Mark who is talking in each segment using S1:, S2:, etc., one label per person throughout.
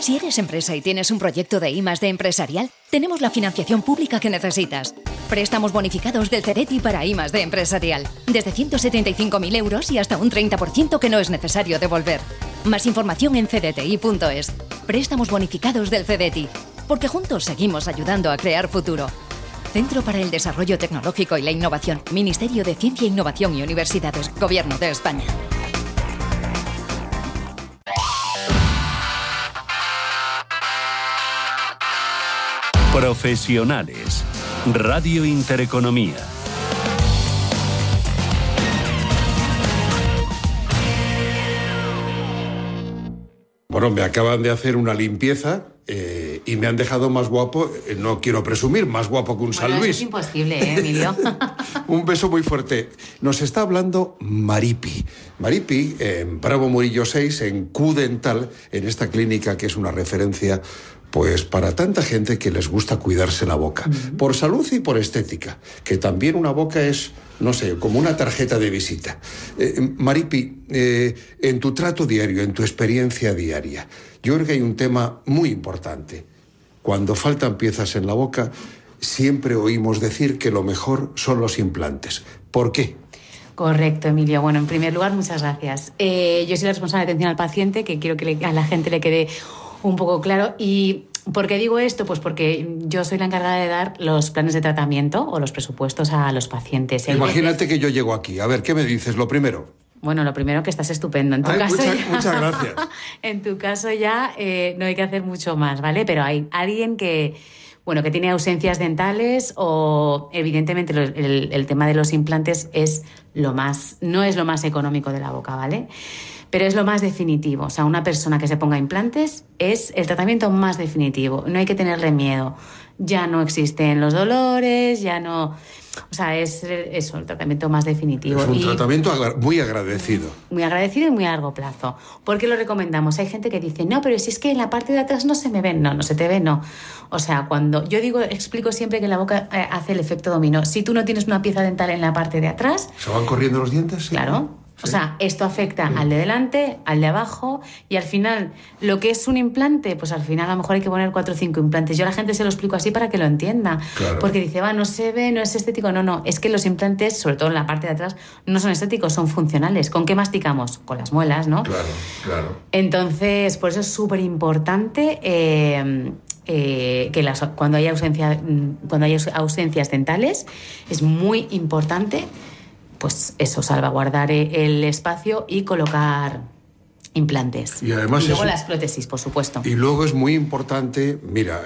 S1: Si eres empresa y tienes un proyecto de I+D empresarial, tenemos la financiación pública que necesitas. Préstamos bonificados del CEDETI para I+D empresarial. Desde 175.000 euros y hasta un 30% que no es necesario devolver. Más información en cdti.es. Préstamos bonificados del CEDETI. Porque juntos seguimos ayudando a crear futuro. Centro para el Desarrollo Tecnológico y la Innovación. Ministerio de Ciencia, Innovación y Universidades. Gobierno de España.
S2: Profesionales. Radio Intereconomía.
S3: Bueno, me acaban de hacer una limpieza y me han dejado más guapo, no quiero presumir, más guapo que un San Luis.
S4: Es imposible, Emilio.
S3: Un beso muy fuerte. Nos está hablando Maripi. Maripi, en Bravo Murillo 6, en Q-Dental, en esta clínica que es una referencia pues para tanta gente que les gusta cuidarse la boca, por salud y por estética, que también una boca es, no sé, como una tarjeta de visita. Maripi, en tu trato diario, en tu experiencia diaria, yo creo que hay un tema muy importante. Cuando faltan piezas en la boca, siempre oímos decir que lo mejor son los implantes. ¿Por qué?
S4: Correcto, Emilio. Bueno, en primer lugar, muchas gracias. Yo soy la responsable de atención al paciente, que quiero que a la gente le quede un poco claro. ¿Y por qué digo esto? Pues porque yo soy la encargada de dar los planes de tratamiento o los presupuestos a los pacientes.
S3: Imagínate que yo llego aquí. A ver, ¿qué me dices? Lo primero.
S4: Bueno, lo primero, que estás estupendo. En tu caso
S3: muchas gracias.
S4: En tu caso ya no hay que hacer mucho más, ¿vale? Pero hay alguien que tiene ausencias dentales o, evidentemente, el tema de los implantes no es lo más económico de la boca, ¿vale? Pero es lo más definitivo. O sea, una persona que se ponga implantes es el tratamiento más definitivo. No hay que tenerle miedo. Ya no existen los dolores, ya no... O sea, es eso, el tratamiento más definitivo.
S3: Es un tratamiento muy agradecido.
S4: Muy agradecido y muy a largo plazo. ¿Por qué lo recomendamos? Hay gente que dice, no, pero si es que en la parte de atrás no se me ven. No se te ve, no. O sea, cuando yo explico siempre que la boca hace el efecto dominó. Si tú no tienes una pieza dental en la parte de atrás...
S3: ¿Se van corriendo los dientes?
S4: Claro. Sí. O sea, esto afecta al de delante, al de abajo, y al final, lo que es un implante, pues al final a lo mejor hay que poner 4 o 5 implantes. Yo a la gente se lo explico así para que lo entienda.
S3: Claro.
S4: Porque dice, no se ve, no es estético. No, es que los implantes, sobre todo en la parte de atrás, no son estéticos, son funcionales. ¿Con qué masticamos? Con las muelas, ¿no?
S3: Claro.
S4: Entonces, por eso es súper importante que cuando hay ausencias dentales, es muy importante pues eso, salvaguardar el espacio y colocar implantes.
S3: Y además
S4: luego las prótesis, por supuesto.
S3: Y luego es muy importante, mira,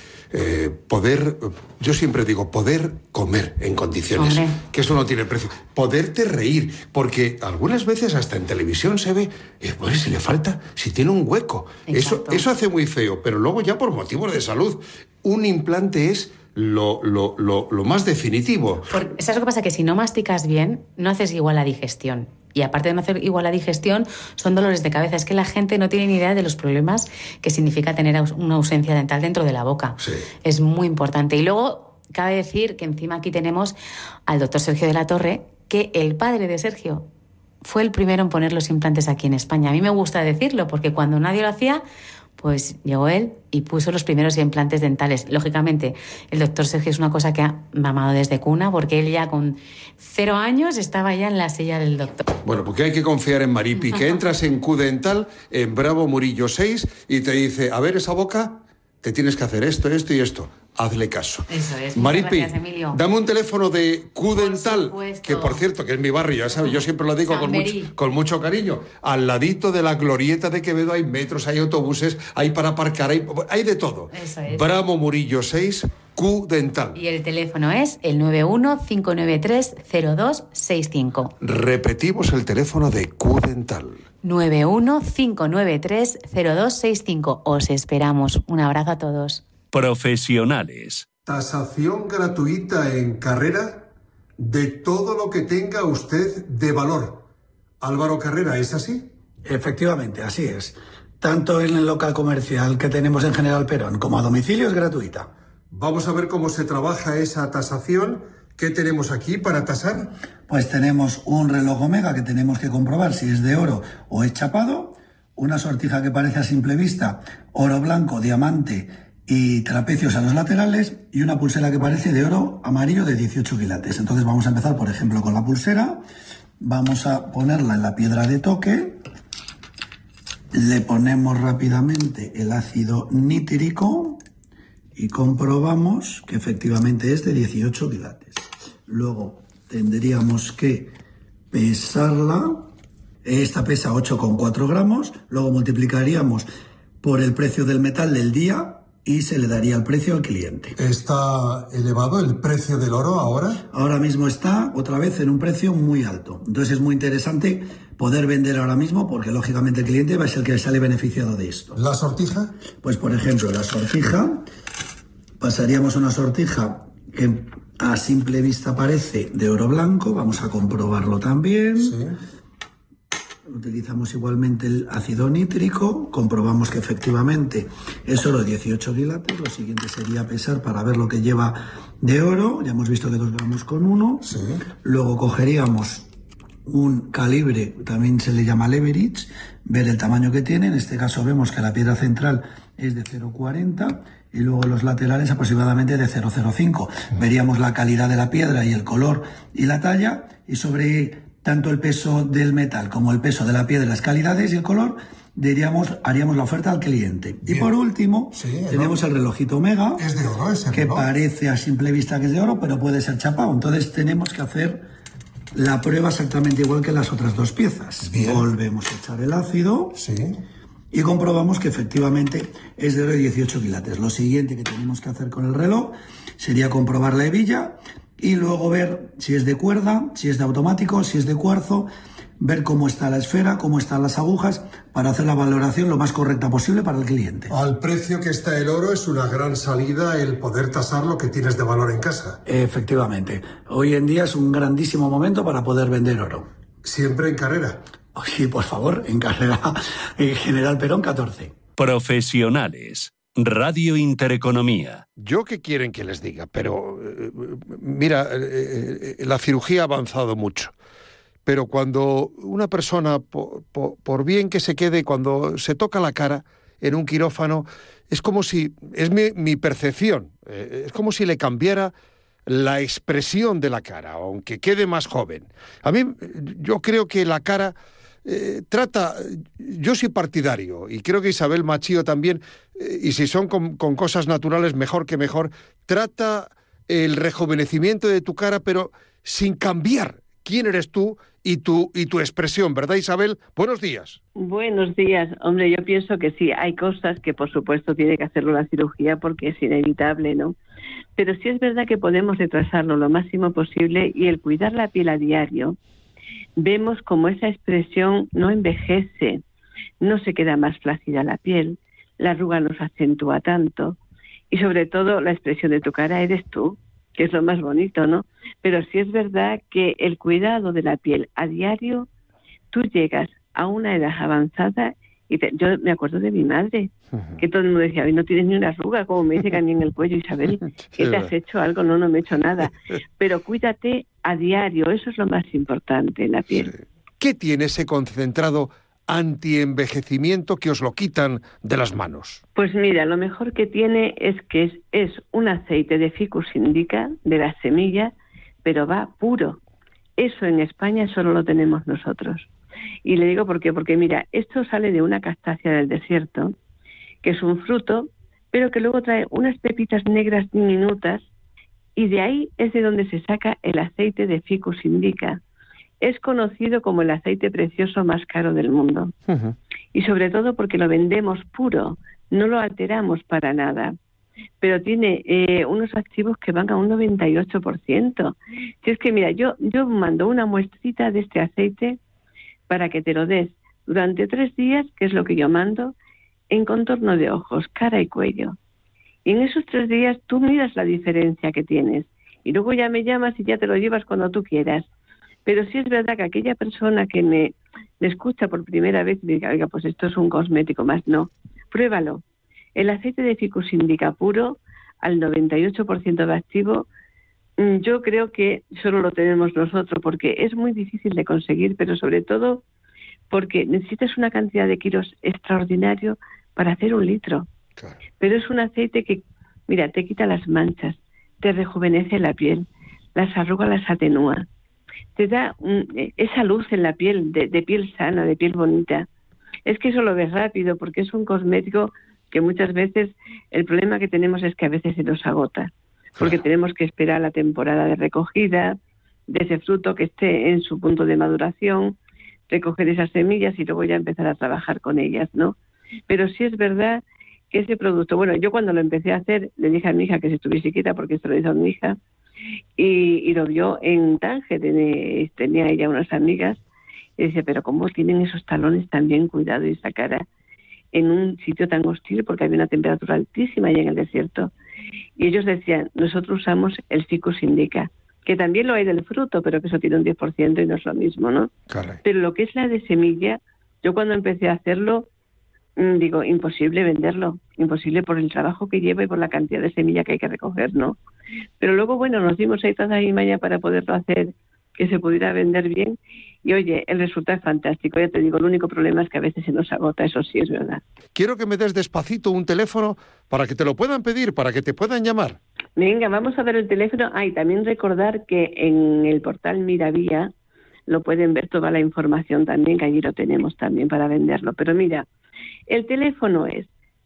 S3: yo siempre digo, poder comer en condiciones.
S4: Hombre.
S3: Que eso no tiene precio. Poderte reír, porque algunas veces hasta en televisión se ve, pues si le falta, si tiene un hueco. Eso hace muy feo, pero luego ya por motivos de salud, un implante es lo más definitivo.
S4: ¿Sabes lo que pasa? Que si no masticas bien, no haces igual la digestión. Y aparte de no hacer igual la digestión, son dolores de cabeza. Es que la gente no tiene ni idea de los problemas que significa tener una ausencia dental dentro de la boca.
S3: Sí.
S4: Es muy importante. Y luego, cabe decir que encima aquí tenemos al doctor Sergio de la Torre, que el padre de Sergio fue el primero en poner los implantes aquí en España. A mí me gusta decirlo, porque cuando nadie lo hacía, pues llegó él y puso los primeros implantes dentales. Lógicamente, el doctor Sergio es una cosa que ha mamado desde cuna, porque él ya con 0 años estaba ya en la silla del doctor.
S3: Bueno, porque hay que confiar en Maripi, que entras en Q-Dental, en Bravo Murillo 6, y te dice, a ver, esa boca, te tienes que hacer esto y esto. Hazle caso.
S4: Eso es.
S3: Maripi,
S4: gracias, Emilio.
S3: dame un teléfono de Q-Dental,
S4: por
S3: que por cierto, que es mi barrio, ya sabes, yo siempre lo digo con mucho cariño. Al ladito de la glorieta de Quevedo hay metros, hay autobuses, hay para aparcar, hay de todo.
S4: Eso es.
S3: Bravo Murillo 6, Q-Dental.
S4: Y el teléfono es el 91-593-0265.
S3: Repetimos el teléfono de Q-Dental.
S4: 91-593-0265. Os esperamos. Un abrazo a todos.
S2: Profesionales.
S3: Tasación gratuita en Carrera de todo lo que tenga usted de valor. Álvaro Carrera, ¿es así?
S5: Efectivamente, así es. Tanto en el local comercial que tenemos en General Perón como a domicilio es gratuita.
S3: Vamos a ver cómo se trabaja esa tasación. ¿Qué tenemos aquí para tasar?
S5: Pues tenemos un reloj Omega que tenemos que comprobar si es de oro o es chapado, una sortija que parece a simple vista oro blanco, diamante y trapecios a los laterales, y una pulsera que parece de oro amarillo de 18 quilates. Entonces vamos a empezar, por ejemplo, con la pulsera. Vamos a ponerla en la piedra de toque. Le ponemos rápidamente el ácido nítrico y comprobamos que efectivamente es de 18 quilates. Luego tendríamos que pesarla. Esta pesa 8,4 gramos. Luego multiplicaríamos por el precio del metal del día y se le daría el precio al cliente.
S3: ¿Está elevado el precio del oro ahora?
S5: Ahora mismo está otra vez en un precio muy alto. Entonces es muy interesante poder vender ahora mismo porque lógicamente el cliente va a ser el que sale beneficiado de esto.
S3: ¿La sortija?
S5: Pues por ejemplo, la sortija, pasaríamos una sortija que a simple vista parece de oro blanco. Vamos a comprobarlo también.
S3: Sí.
S5: Utilizamos igualmente el ácido nítrico, comprobamos que efectivamente es oro 18 quilates. Lo siguiente sería pesar para ver lo que lleva de oro. Ya hemos visto que 2 gramos con 1.
S3: Sí.
S5: Luego cogeríamos un calibre, también se le llama leverage, ver el tamaño que tiene. En este caso vemos que la piedra central es de 0,40 y luego los laterales aproximadamente de 0,05. Veríamos la calidad de la piedra y el color y la talla, y sobre tanto el peso del metal como el peso de la piedra, las calidades y el color, haríamos la oferta al cliente.
S3: Bien.
S5: Y por último,
S3: Sí,
S5: tenemos el relojito Omega,
S3: es de oro ese
S5: que
S3: reloj.
S5: parece a simple vista que es de oro, pero puede ser chapado. Entonces tenemos que hacer la prueba exactamente igual que las otras dos piezas.
S3: Bien.
S5: Volvemos a echar el ácido
S3: Sí.
S5: y comprobamos que efectivamente es de oro de 18 quilates. Lo siguiente que tenemos que hacer con el reloj sería comprobar la hebilla y luego ver si es de cuerda, si es de automático, si es de cuarzo, ver cómo está la esfera, cómo están las agujas, para hacer la valoración lo más correcta posible para el cliente.
S3: Al precio que está el oro es una gran salida el poder tasar lo que tienes de valor en casa.
S5: Efectivamente. Hoy en día es un grandísimo momento para poder vender oro.
S3: Siempre en carrera.
S5: Sí, por favor, en carrera en General Perón 14.
S2: Profesionales. Radio Intereconomía.
S6: ¿Yo qué quieren que les diga? Pero, mira, la cirugía ha avanzado mucho. Pero cuando una persona, por bien que se quede, cuando se toca la cara en un quirófano, es como si, es mi percepción, es como si le cambiara la expresión de la cara, aunque quede más joven. A mí, yo creo que la cara yo soy partidario, y creo que Isabel Machío también, y si son con cosas naturales, mejor que mejor, trata el rejuvenecimiento de tu cara, pero sin cambiar quién eres tú y tu expresión, ¿verdad, Isabel? Buenos días.
S7: Buenos días. Hombre, yo pienso que sí, hay cosas que por supuesto tiene que hacerlo la cirugía porque es inevitable, ¿no? Pero sí es verdad que podemos retrasarlo lo máximo posible, y el cuidar la piel a diario, vemos como esa expresión no envejece, no se queda más flácida la piel, la arruga no se acentúa tanto, y sobre todo la expresión de tu cara eres tú, que es lo más bonito, ¿no? Pero sí es verdad que el cuidado de la piel a diario, tú llegas a una edad avanzada, y yo me acuerdo de mi madre, que todo el mundo decía, hoy no tienes ni una arruga, como me dice que a mí en el cuello, Isabel, ¿qué te has hecho algo? No me he hecho nada. Pero cuídate a diario, eso es lo más importante en la piel.
S6: Sí. ¿Qué tiene ese concentrado antienvejecimiento que os lo quitan de las manos?
S7: Pues mira, lo mejor que tiene es que es un aceite de Ficus indica, de la semilla, pero va puro. Eso en España solo lo tenemos nosotros. Y le digo por qué, porque mira, esto sale de una castacia del desierto, que es un fruto, pero que luego trae unas pepitas negras diminutas, y de ahí es de donde se saca el aceite de Ficus indica. Es conocido como el aceite precioso más caro del mundo. Uh-huh. Y sobre todo porque lo vendemos puro, no lo alteramos para nada. Pero tiene unos activos que van a un 98%. Si es que mira, yo mando una muestrita de este aceite para que te lo des durante 3 días, que es lo que yo mando, en contorno de ojos, cara y cuello. Y en esos 3 días tú miras la diferencia que tienes. Y luego ya me llamas y ya te lo llevas cuando tú quieras. Pero sí es verdad que aquella persona que me escucha por primera vez y diga, oiga, pues esto es un cosmético más, no. Pruébalo. El aceite de Ficus indica puro, al 98% de activo, yo creo que solo lo tenemos nosotros porque es muy difícil de conseguir, pero sobre todo porque necesitas una cantidad de kilos extraordinario para hacer 1 litro.
S6: Claro.
S7: Pero es un aceite que, mira, te quita las manchas, te rejuvenece la piel, las arrugas las atenúa, te da esa luz en la piel, de piel sana, de piel bonita. Es que eso lo ves rápido, porque es un cosmético que muchas veces el problema que tenemos es que a veces se nos agota, porque tenemos que esperar la temporada de recogida de ese fruto que esté en su punto de maduración, recoger esas semillas y luego ya empezar a trabajar con ellas, ¿no? Pero sí es verdad que ese producto, bueno, yo cuando lo empecé a hacer, le dije a mi hija que se estuviese quieta, porque esto lo hizo mi hija, y lo vio en Tánger, tenía ella unas amigas, y dice, pero ¿cómo tienen esos talones tan bien cuidados y esa cara en un sitio tan hostil? Porque había una temperatura altísima allá en el desierto. Y ellos decían, nosotros usamos el Ficus indica, que también lo hay del fruto, pero que eso tiene un 10% y no es lo mismo, ¿no?
S6: Caray.
S7: Pero lo que es la de semilla, yo cuando empecé a hacerlo, digo, imposible venderlo, imposible por el trabajo que lleva y por la cantidad de semilla que hay que recoger, ¿no? Pero luego, bueno, nos dimos ahí toda y mañana para poderlo hacer, que se pudiera vender bien, y oye, el resultado es fantástico. Ya te digo, el único problema es que a veces se nos agota, eso sí es verdad.
S6: Quiero que me des despacito un teléfono para que te lo puedan pedir, para que te puedan llamar.
S7: Venga, vamos a ver el teléfono. Y también recordar que en el portal Miravía lo pueden ver toda la información también, que allí lo tenemos también para venderlo. Pero mira, el teléfono es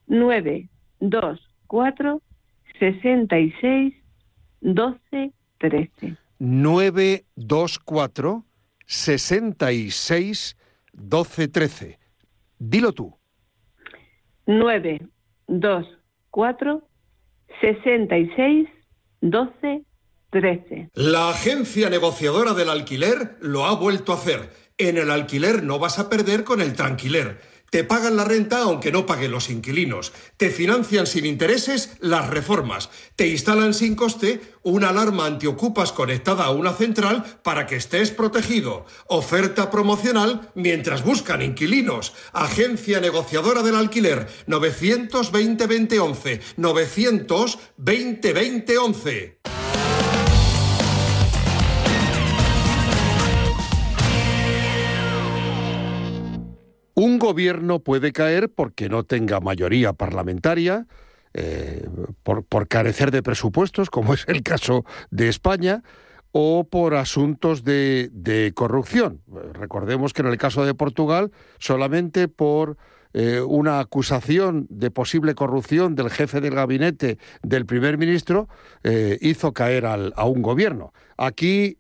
S7: 924 66 12 13.
S6: 924 66 12 13. Dilo tú.
S7: 924 66 12 13.
S3: La agencia negociadora del alquiler lo ha vuelto a hacer. En el alquiler no vas a perder con el Tranquiler. Te pagan la renta aunque no paguen los inquilinos. Te financian sin intereses las reformas. Te instalan sin coste una alarma antiocupas conectada a una central para que estés protegido. Oferta promocional mientras buscan inquilinos. Agencia negociadora del alquiler. 920 2011. 920 2011.
S6: Un gobierno puede caer porque no tenga mayoría parlamentaria, por carecer de presupuestos, como es el caso de España, o por asuntos de corrupción. Recordemos que en el caso de Portugal, solamente por una acusación de posible corrupción del jefe del gabinete del primer ministro, hizo caer a un gobierno. Aquí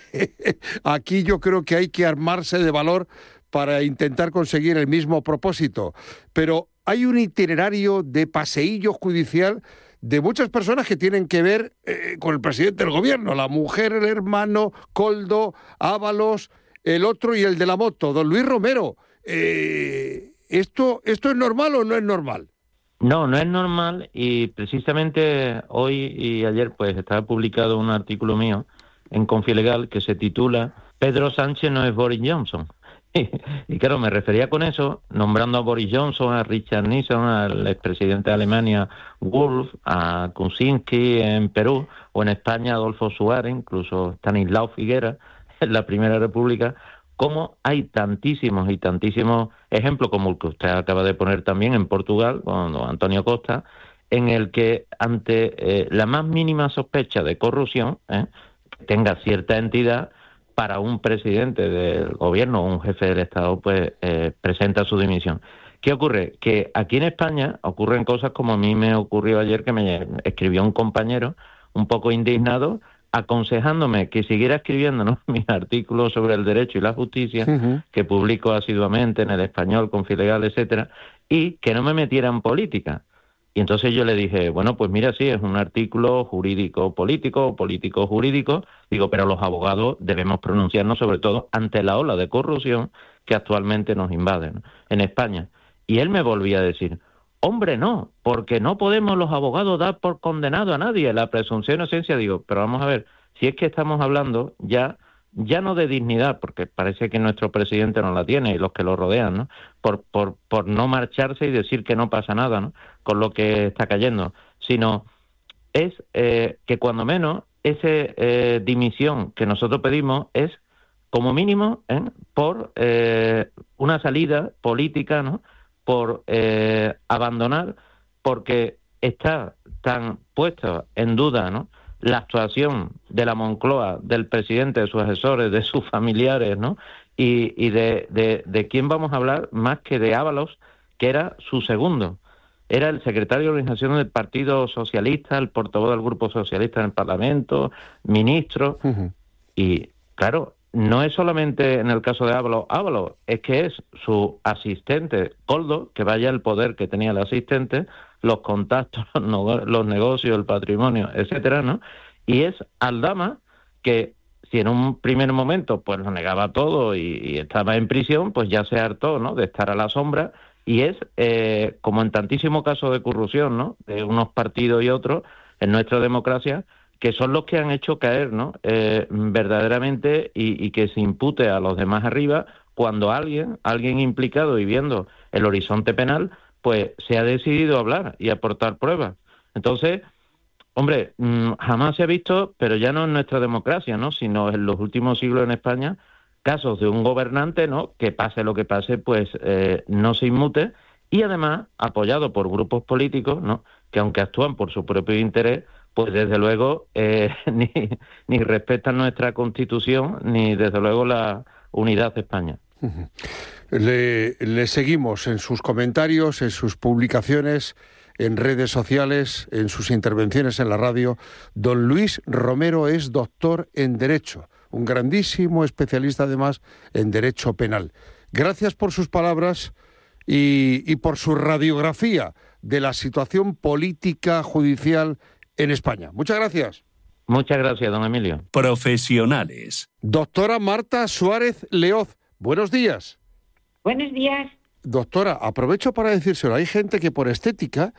S6: yo creo que hay que armarse de valor para intentar conseguir el mismo propósito. Pero hay un itinerario de paseillo judicial de muchas personas que tienen que ver con el presidente del gobierno, la mujer, el hermano, Koldo, Ábalos, el otro y el de la moto, don Luis Romero. ¿Esto es normal o no es normal?
S8: No, no es normal, y precisamente hoy y ayer pues estaba publicado un artículo mío en Confilegal que se titula «Pedro Sánchez no es Boris Johnson». Y claro, me refería con eso, nombrando a Boris Johnson, a Richard Nixon, al expresidente de Alemania, Wolf, a Kuczynski en Perú, o en España, Adolfo Suárez, incluso Stanislao Figuera, en la Primera República, como hay tantísimos y tantísimos ejemplos, como el que usted acaba de poner también en Portugal, con don Antonio Costa, en el que ante la más mínima sospecha de corrupción, que tenga cierta entidad, para un presidente del gobierno o un jefe del Estado, pues presenta su dimisión. ¿Qué ocurre? Que aquí en España ocurren cosas como a mí me ocurrió ayer, que me escribió un compañero un poco indignado, aconsejándome que siguiera escribiendo, ¿no?, mis artículos sobre el derecho y la justicia, que publico asiduamente en El Español, Confilegal, etcétera, y que no me metiera en política. Y entonces yo le dije, bueno, pues mira, sí, es un artículo jurídico-político, político-jurídico, digo, pero los abogados debemos pronunciarnos sobre todo ante la ola de corrupción que actualmente nos invade, ¿no?, en España. Y él me volvía a decir, hombre, no, porque no podemos los abogados dar por condenado a nadie, la presunción de inocencia. Digo, pero vamos a ver, si es que estamos hablando ya no de dignidad, porque parece que nuestro presidente no la tiene y los que lo rodean, ¿no?, por no marcharse y decir que no pasa nada, ¿no?, con lo que está cayendo, sino es que cuando menos esa dimisión que nosotros pedimos es como mínimo, por una salida política, ¿no? Por abandonar, porque está tan puesto en duda, ¿no?, la actuación de la Moncloa, del presidente, de sus asesores, de sus familiares, ¿no?, y de quién vamos a hablar más que de Ábalos, que era su segundo. Era el secretario de organización del Partido Socialista, el portavoz del Grupo Socialista en el Parlamento, ministro. Uh-huh. Y, claro, no es solamente en el caso de Ábalos, es que es su asistente, Koldo, que vaya el poder que tenía el asistente, los contactos, los negocios, el patrimonio, etcétera, ¿no? Y es Aldama, que si en un primer momento pues lo negaba todo y estaba en prisión, pues ya se hartó, ¿no?, de estar a la sombra, y es, como en tantísimos casos de corrupción, ¿no?, de unos partidos y otros en nuestra democracia, que son los que han hecho caer, ¿no?, verdaderamente, y que se impute a los demás arriba, cuando alguien implicado y viendo el horizonte penal, pues se ha decidido hablar y aportar pruebas. Entonces, hombre, jamás se ha visto, pero ya no en nuestra democracia, ¿no?, sino en los últimos siglos en España, casos de un gobernante, ¿no?, que pase lo que pase, pues no se inmute, y además apoyado por grupos políticos, ¿no?, que aunque actúan por su propio interés, pues desde luego ni respetan nuestra Constitución, ni desde luego la unidad de España.
S6: Uh-huh. Le seguimos en sus comentarios, en sus publicaciones, en redes sociales, en sus intervenciones en la radio. Don Luis Romero es doctor en Derecho, un grandísimo especialista además en Derecho Penal. Gracias por sus palabras y por su radiografía de la situación política judicial en España. Muchas gracias.
S8: Muchas gracias, don Emilio.
S2: Profesionales.
S6: Doctora Marta Suárez Leoz, buenos días.
S9: Buenos días.
S6: Doctora, aprovecho para decírselo. Hay gente que por estética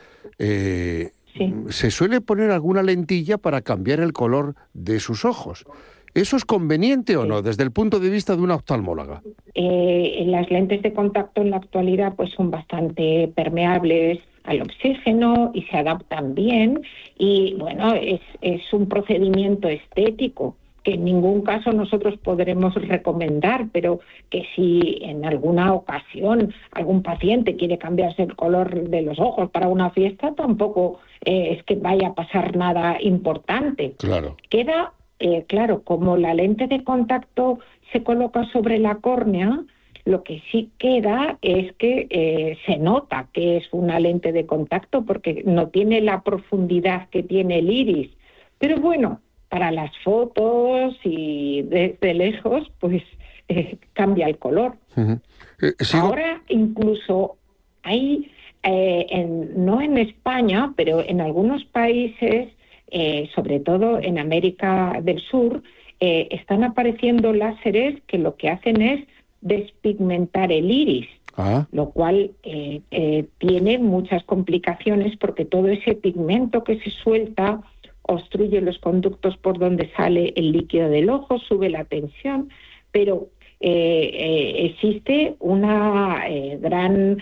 S6: se suele poner alguna lentilla para cambiar el color de sus ojos. ¿Eso es conveniente o no, desde el punto de vista de una oftalmóloga?
S9: Las lentes de contacto en la actualidad pues son bastante permeables al oxígeno y se adaptan bien, y bueno, es un procedimiento estético que en ningún caso nosotros podremos recomendar, pero que si en alguna ocasión algún paciente quiere cambiarse el color de los ojos para una fiesta, tampoco es que vaya a pasar nada importante.
S6: Claro.
S9: Queda claro, como la lente de contacto se coloca sobre la córnea, lo que sí queda es que se nota que es una lente de contacto porque no tiene la profundidad que tiene el iris. Pero bueno, para las fotos y desde lejos, pues cambia el color. Uh-huh. Ahora incluso hay, no en España, pero en algunos países, sobre todo en América del Sur, están apareciendo láseres que lo que hacen es despigmentar el iris, lo cual tiene muchas complicaciones porque todo ese pigmento que se suelta obstruye los conductos por donde sale el líquido del ojo, sube la tensión, pero existe una gran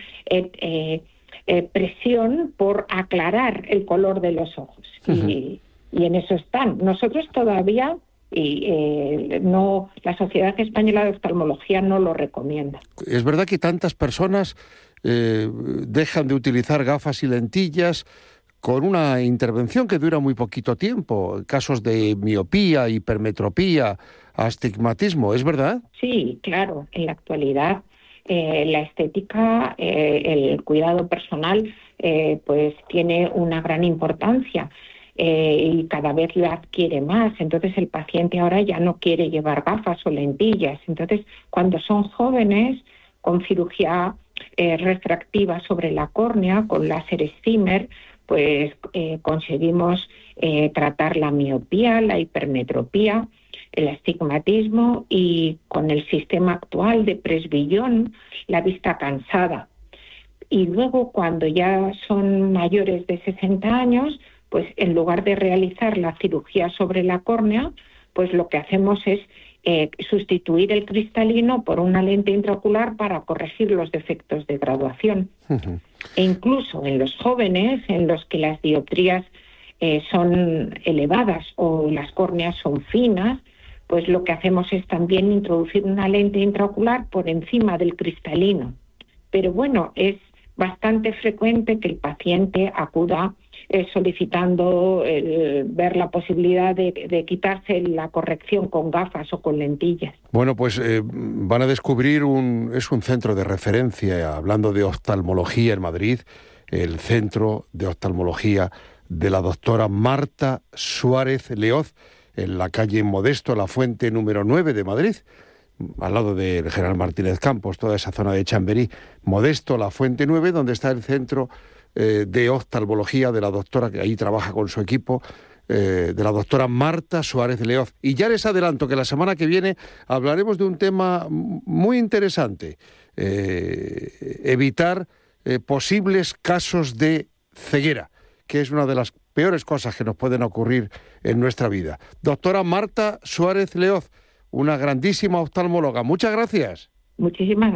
S9: presión por aclarar el color de los ojos. Uh-huh. Y en eso están. Nosotros todavía no, la Sociedad Española de Oftalmología no lo recomienda.
S6: Es verdad que tantas personas dejan de utilizar gafas y lentillas con una intervención que dura muy poquito tiempo, casos de miopía, hipermetropía, astigmatismo, ¿es verdad?
S9: Sí, claro. En la actualidad la estética, el cuidado personal, pues tiene una gran importancia. Y cada vez la adquiere más. Entonces el paciente ahora ya no quiere llevar gafas o lentillas. Entonces, cuando son jóvenes, con cirugía refractiva sobre la córnea, con láser Zimmer, pues conseguimos tratar la miopía, la hipermetropía, el astigmatismo, y con el sistema actual de Presbillón, la vista cansada. Y luego, cuando ya son mayores de 60 años, pues en lugar de realizar la cirugía sobre la córnea, pues lo que hacemos es sustituir el cristalino por una lente intraocular para corregir los defectos de graduación. Uh-huh. E incluso en los jóvenes, en los que las dioptrías son elevadas o las córneas son finas, pues lo que hacemos es también introducir una lente intraocular por encima del cristalino. Pero bueno, es bastante frecuente que el paciente acuda solicitando ver la posibilidad de quitarse la corrección con gafas o con lentillas.
S6: Bueno, pues van a descubrir es un centro de referencia, hablando de oftalmología en Madrid, el Centro de Oftalmología de la doctora Marta Suárez Leoz, en la calle Modesto La Fuente número 9 de Madrid, al lado del General Martínez Campos, toda esa zona de Chamberí. Modesto La Fuente 9, donde está el Centro de Oftalmología de la doctora, que ahí trabaja con su equipo, de la doctora Marta Suárez Leoz. Y ya les adelanto que la semana que viene hablaremos de un tema muy interesante, evitar posibles casos de ceguera, que es una de las peores cosas que nos pueden ocurrir en nuestra vida. Doctora Marta Suárez Leoz, una grandísima oftalmóloga. Muchas gracias.
S9: Muchísimas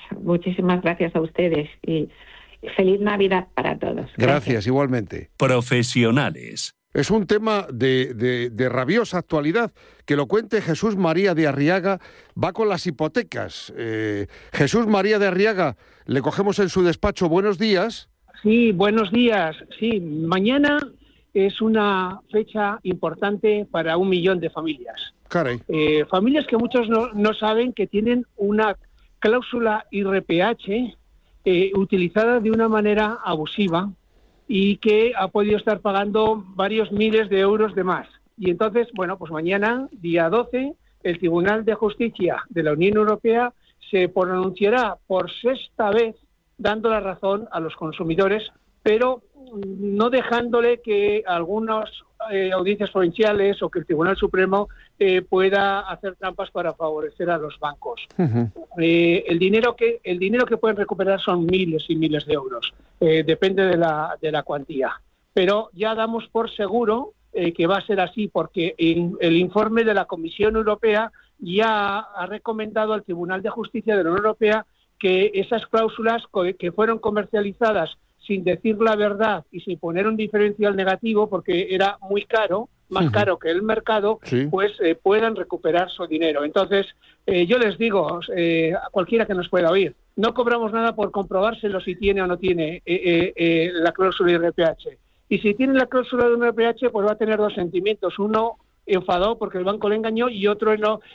S9: gracias a ustedes y feliz Navidad para todos.
S6: Gracias, igualmente.
S2: Profesionales.
S6: Es un tema de rabiosa actualidad. Que lo cuente Jesús María de Arriaga. Va con las hipotecas. Jesús María de Arriaga, le cogemos en su despacho. Buenos días.
S10: Sí, buenos días. Sí, mañana es una fecha importante para 1 millón de familias.
S6: Caray.
S10: Familias que muchos no saben que tienen una cláusula IRPH utilizada de una manera abusiva y que ha podido estar pagando varios miles de euros de más. Y entonces, bueno, pues mañana, día 12, el Tribunal de Justicia de la Unión Europea se pronunciará por 6ª vez dando la razón a los consumidores, pero no dejándole que algunas audiencias provinciales o que el Tribunal Supremo pueda hacer trampas para favorecer a los bancos. Uh-huh. El dinero que pueden recuperar son miles y miles de euros, depende de la cuantía. Pero ya damos por seguro que va a ser así, porque el informe de la Comisión Europea ya ha recomendado al Tribunal de Justicia de la Unión Europea que esas cláusulas que fueron comercializadas sin decir la verdad y sin poner un diferencial negativo, porque era muy caro, más caro que el mercado, sí, pues puedan recuperar su dinero. Entonces, yo les digo, a cualquiera que nos pueda oír, no cobramos nada por comprobárselo si tiene o no tiene la cláusula de IRPH. Y si tiene la cláusula de IRPH, pues va a tener 2 sentimientos. Uno, enfadado porque el banco le engañó, y otro,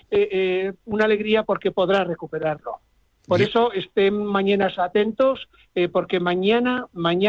S10: una alegría porque podrá recuperarlo. Por eso estén mañana atentos, porque mañana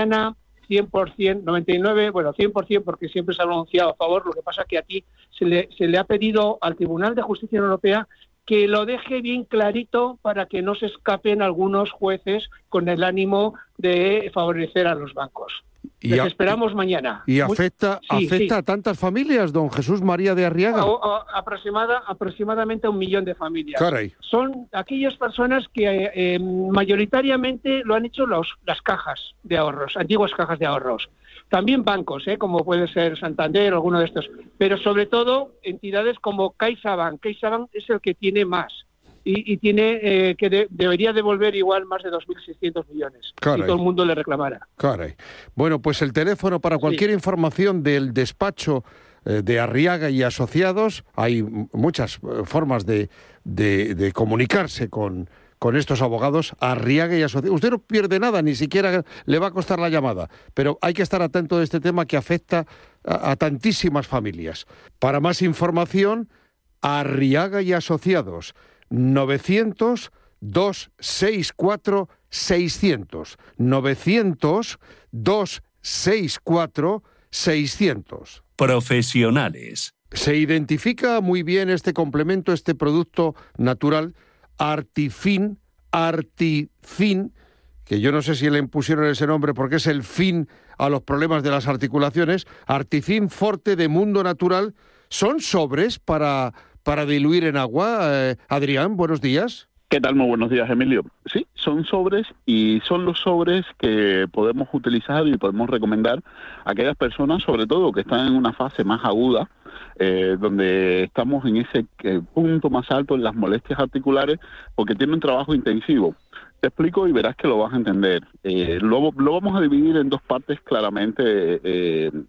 S10: 100%, 99, bueno, 100%, porque siempre se ha pronunciado a favor. Lo que pasa es que aquí se le ha pedido al Tribunal de Justicia Europea que lo deje bien clarito para que no se escapen algunos jueces con el ánimo de favorecer a los bancos. Les esperamos mañana.
S6: ¿Y afecta a tantas familias, don Jesús María de Arriaga?
S10: Aproximadamente a 1 millón de familias.
S6: Caray.
S10: Son aquellas personas que mayoritariamente lo han hecho las cajas de ahorros, antiguas cajas de ahorros. También bancos, como puede ser Santander o alguno de estos. Pero sobre todo entidades como CaixaBank. CaixaBank es el que tiene más. Y tiene debería devolver igual más de 2.600 millones.
S6: Caray.
S10: Y todo el mundo le reclamara.
S6: Caray. Bueno, pues el teléfono para cualquier información del despacho de Arriaga y Asociados. Hay muchas formas de comunicarse con estos abogados. Arriaga y Asociados. Usted no pierde nada, ni siquiera le va a costar la llamada. Pero hay que estar atento de este tema que afecta a tantísimas familias. Para más información, Arriaga y Asociados. 900-264-600. 900-264-600.
S2: Profesionales.
S6: Se identifica muy bien este complemento, este producto natural, Artifin, que yo no sé si le impusieron ese nombre porque es el fin a los problemas de las articulaciones. Artifin Forte de Mundo Natural. ¿Son sobres para diluir en agua? Adrián, buenos días.
S11: ¿Qué tal? Muy buenos días, Emilio. Sí, son sobres, y son los sobres que podemos utilizar y podemos recomendar a aquellas personas, sobre todo, que están en una fase más aguda, donde estamos en ese punto más alto en las molestias articulares, porque tiene un trabajo intensivo. Te explico y verás que lo vas a entender. Lo vamos a dividir en 2 partes claramente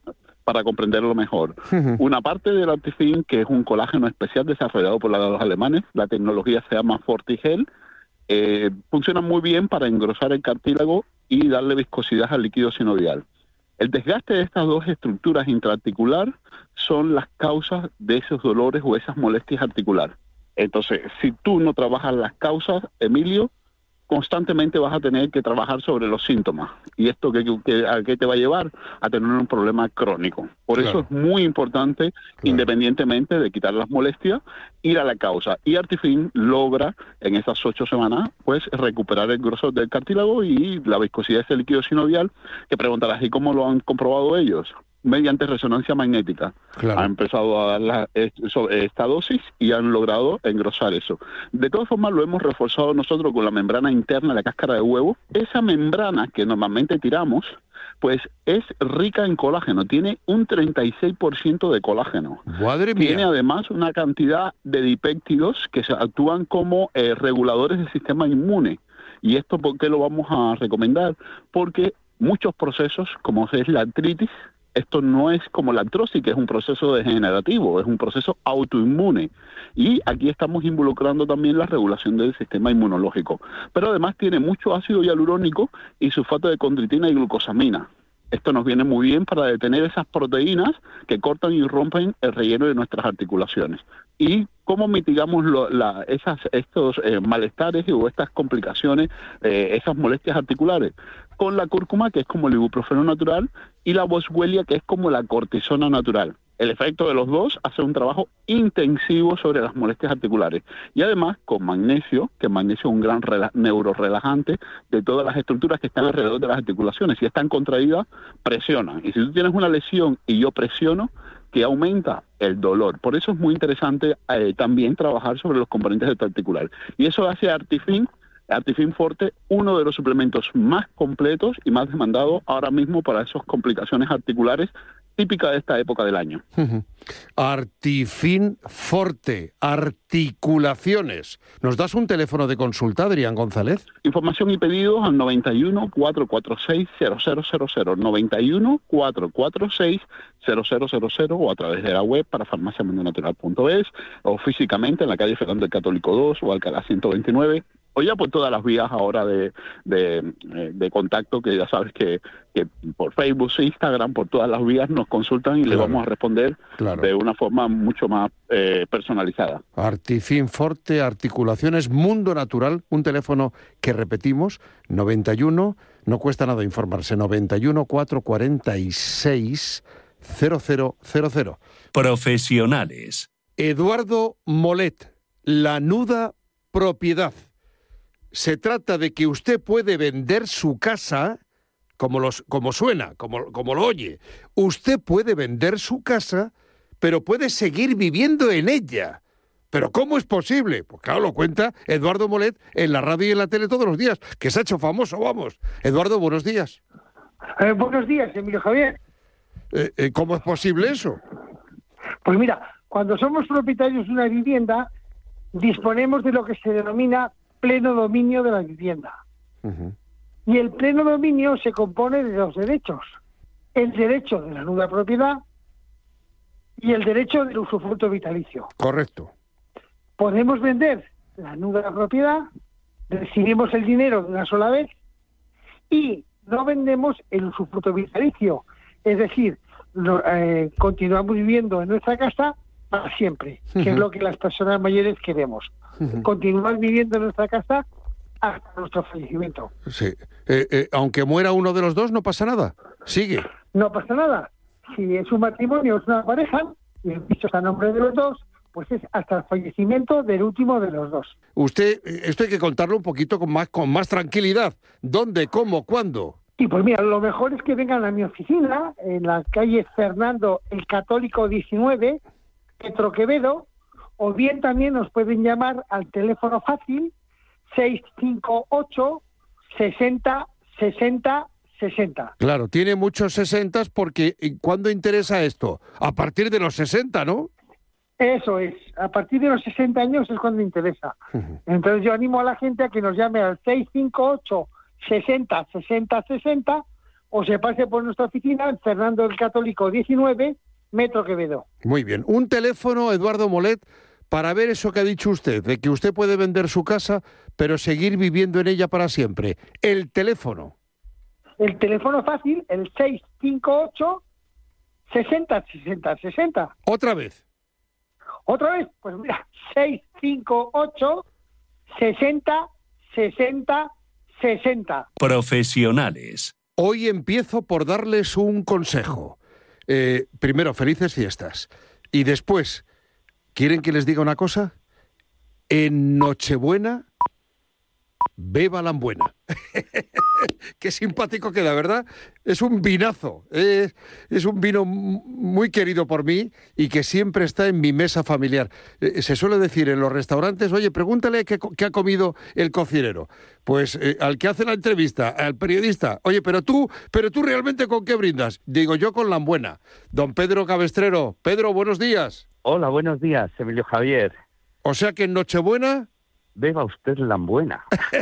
S11: para comprenderlo mejor. Una parte del Artifin, que es un colágeno especial desarrollado por los alemanes, la tecnología se llama Fortigel, funciona muy bien para engrosar el cartílago y darle viscosidad al líquido sinovial. El desgaste de estas dos estructuras intraarticular son las causas de esos dolores o esas molestias articulares. Entonces, si tú no trabajas las causas, Emilio, constantemente vas a tener que trabajar sobre los síntomas. ¿Y esto a qué te va a llevar? A tener un problema crónico. Por eso es muy importante, independientemente de quitar las molestias, ir a la causa. Y Artifin logra, en esas 8 semanas, pues recuperar el grosor del cartílago y la viscosidad de ese líquido sinovial, que preguntarás, ¿y cómo lo han comprobado ellos? Mediante resonancia magnética. Han empezado a dar esta dosis y han logrado engrosar eso. De todas formas, lo hemos reforzado nosotros con la membrana interna de la cáscara de huevo. Esa membrana que normalmente tiramos, pues es rica en colágeno. Tiene un 36% de colágeno.
S6: ¡Madre mía!
S11: Tiene además una cantidad de dipéptidos que actúan como reguladores del sistema inmune. ¿Y esto por qué lo vamos a recomendar? Porque muchos procesos, como es la artritis, esto no es como la artrosis, que es un proceso degenerativo, es un proceso autoinmune. Y aquí estamos involucrando también la regulación del sistema inmunológico. Pero además tiene mucho ácido hialurónico y sulfato de condroitina y glucosamina. Esto nos viene muy bien para detener esas proteínas que cortan y rompen el relleno de nuestras articulaciones. ¿Y cómo mitigamos estos malestares o estas complicaciones, esas molestias articulares? Con la cúrcuma, que es como el ibuprofeno natural, y la boswellia, que es como la cortisona natural. El efecto de los dos hace un trabajo intensivo sobre las molestias articulares. Y además con magnesio, que el magnesio es un gran neurorelajante de todas las estructuras que están alrededor de las articulaciones. Si están contraídas, presionan. Y si tú tienes una lesión y yo presiono, que aumenta el dolor. Por eso es muy interesante también trabajar sobre los componentes de tu articular. Y eso hace Artifin Forte uno de los suplementos más completos y más demandados ahora mismo para esas complicaciones articulares típicas de esta época del año.
S6: Artifin Forte, articulaciones. ¿Nos das un teléfono de consulta, Adrián González?
S11: Información y pedidos al 91 446 0000, 91 446 0000, o a través de la web para farmaciamundonatural.es, o físicamente en la calle Fernando el Católico 2 o Alcalá 129. O ya por todas las vías ahora de contacto, que ya sabes que por Facebook, Instagram, por todas las vías nos consultan y le vamos a responder de una forma mucho más personalizada.
S6: Artifin Forte, articulaciones, Mundo Natural, un teléfono que repetimos, 91, no cuesta nada informarse, 91 446 0000.
S2: Profesionales.
S6: Eduardo Molet, Lanuda Propiedad. Se trata de que usted puede vender su casa, como suena, como lo oye. Usted puede vender su casa, pero puede seguir viviendo en ella. ¿Pero cómo es posible? Pues claro, lo cuenta Eduardo Molet en la radio y en la tele todos los días, que se ha hecho famoso, vamos. Eduardo, buenos días.
S10: Buenos días, Emilio Javier.
S6: ¿Cómo es posible eso?
S10: Pues mira, cuando somos propietarios de una vivienda, disponemos de lo que se denomina pleno dominio de la vivienda. Y el pleno dominio se compone de dos derechos: el derecho de la nuda propiedad y el derecho del usufructo vitalicio.
S6: Correcto.
S10: Podemos vender la nuda propiedad, recibimos el dinero de una sola vez y no vendemos el usufructo vitalicio. Es decir, continuamos viviendo en nuestra casa para siempre, que es lo que las personas mayores queremos. Continuar viviendo en nuestra casa hasta nuestro fallecimiento.
S6: Sí. Aunque muera uno de los dos, no pasa nada. Sigue.
S10: No pasa nada. Si es un matrimonio, es una pareja, y el piso está a nombre de los dos, pues es hasta el fallecimiento del último de los dos.
S6: Usted, esto hay que contarlo un poquito con más tranquilidad. ¿Dónde, cómo, cuándo?
S10: Sí, pues mira, lo mejor es que vengan a mi oficina, en la calle Fernando el Católico 19, Petro Quevedo, o bien también nos pueden llamar al teléfono fácil 658 60 60 60.
S6: Claro, tiene muchos 60 porque ¿cuándo interesa esto? A partir de los 60, ¿no?
S10: Eso es, a partir de los 60 años es cuando interesa. Entonces yo animo a la gente a que nos llame al 658 60 60 60, o se pase por nuestra oficina en Fernando el Católico 19, Metro Quevedo.
S6: Muy bien. Un teléfono, Eduardo Molet, para ver eso que ha dicho usted, de que usted puede vender su casa, pero seguir viviendo en ella para siempre. El teléfono.
S10: El teléfono fácil, el 658 60 60 60.
S6: Otra vez.
S10: Otra vez, pues mira, 658 60 60 60.
S2: Profesionales.
S6: Hoy empiezo por darles un consejo. Primero, felices fiestas. Y después, ¿quieren que les diga una cosa? En Nochebuena, beba Lambuena. Qué simpático queda, ¿verdad? Es un vinazo. Es un vino muy querido por mí y que siempre está en mi mesa familiar. Se suele decir en los restaurantes, oye, pregúntale qué ha comido el cocinero. Pues al que hace la entrevista, al periodista, oye, pero tú realmente ¿con qué brindas? Digo, yo con Lambuena. Don Pedro Cabestrero. Pedro, buenos días.
S12: Hola, buenos días, Emilio Javier.
S6: O sea que en Nochebuena...
S12: Beba usted Lambuena.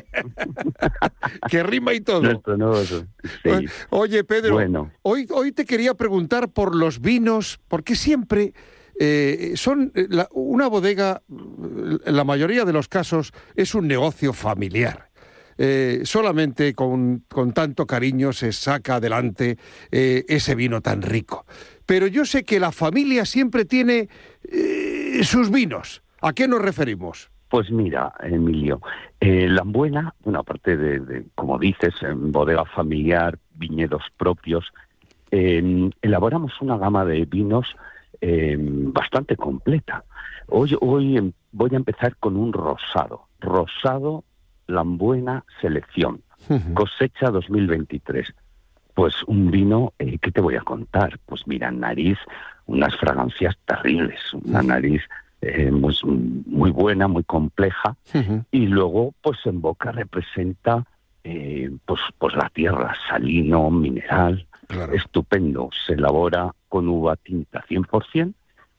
S6: Que rima y todo.
S12: Sí.
S6: Oye, Pedro,
S12: bueno.
S6: hoy te quería preguntar por los vinos, porque siempre son una bodega, en la mayoría de los casos, es un negocio familiar. Solamente con tanto cariño se saca adelante ese vino tan rico. Pero yo sé que la familia siempre tiene sus vinos. ¿A qué nos referimos?
S12: Pues mira, Emilio, Lambuena, bueno, aparte de como dices, bodega familiar, viñedos propios, elaboramos una gama de vinos bastante completa. Hoy voy a empezar con un rosado Lambuena Selección, cosecha 2023. Pues un vino, ¿qué te voy a contar? Pues mira, nariz, unas fragancias terribles, una nariz... pues muy buena, muy compleja, y luego pues en boca representa pues la tierra, salino, mineral, claro. Estupendo, se elabora con uva tinta 100%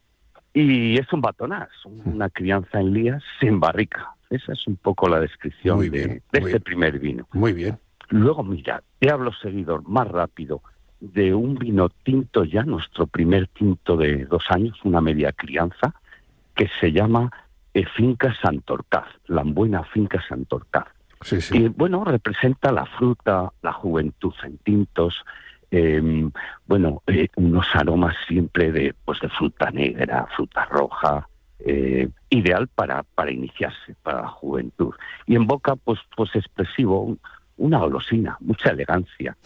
S12: y es un batonaz, una crianza en lías sin barrica. Esa es un poco la descripción de este primer vino.
S6: Muy bien.
S12: Luego mira, te hablo seguidor, más rápido, de un vino tinto ya, nuestro primer tinto de 2 años, una media crianza, que se llama Finca Santorcaz, Lambuena Finca Santorcaz.
S6: Sí, sí.
S12: Y bueno, representa la fruta, la juventud en tintos, unos aromas siempre de fruta negra, fruta roja, ideal para iniciarse, para la juventud. Y en boca, pues expresivo, una golosina, mucha elegancia.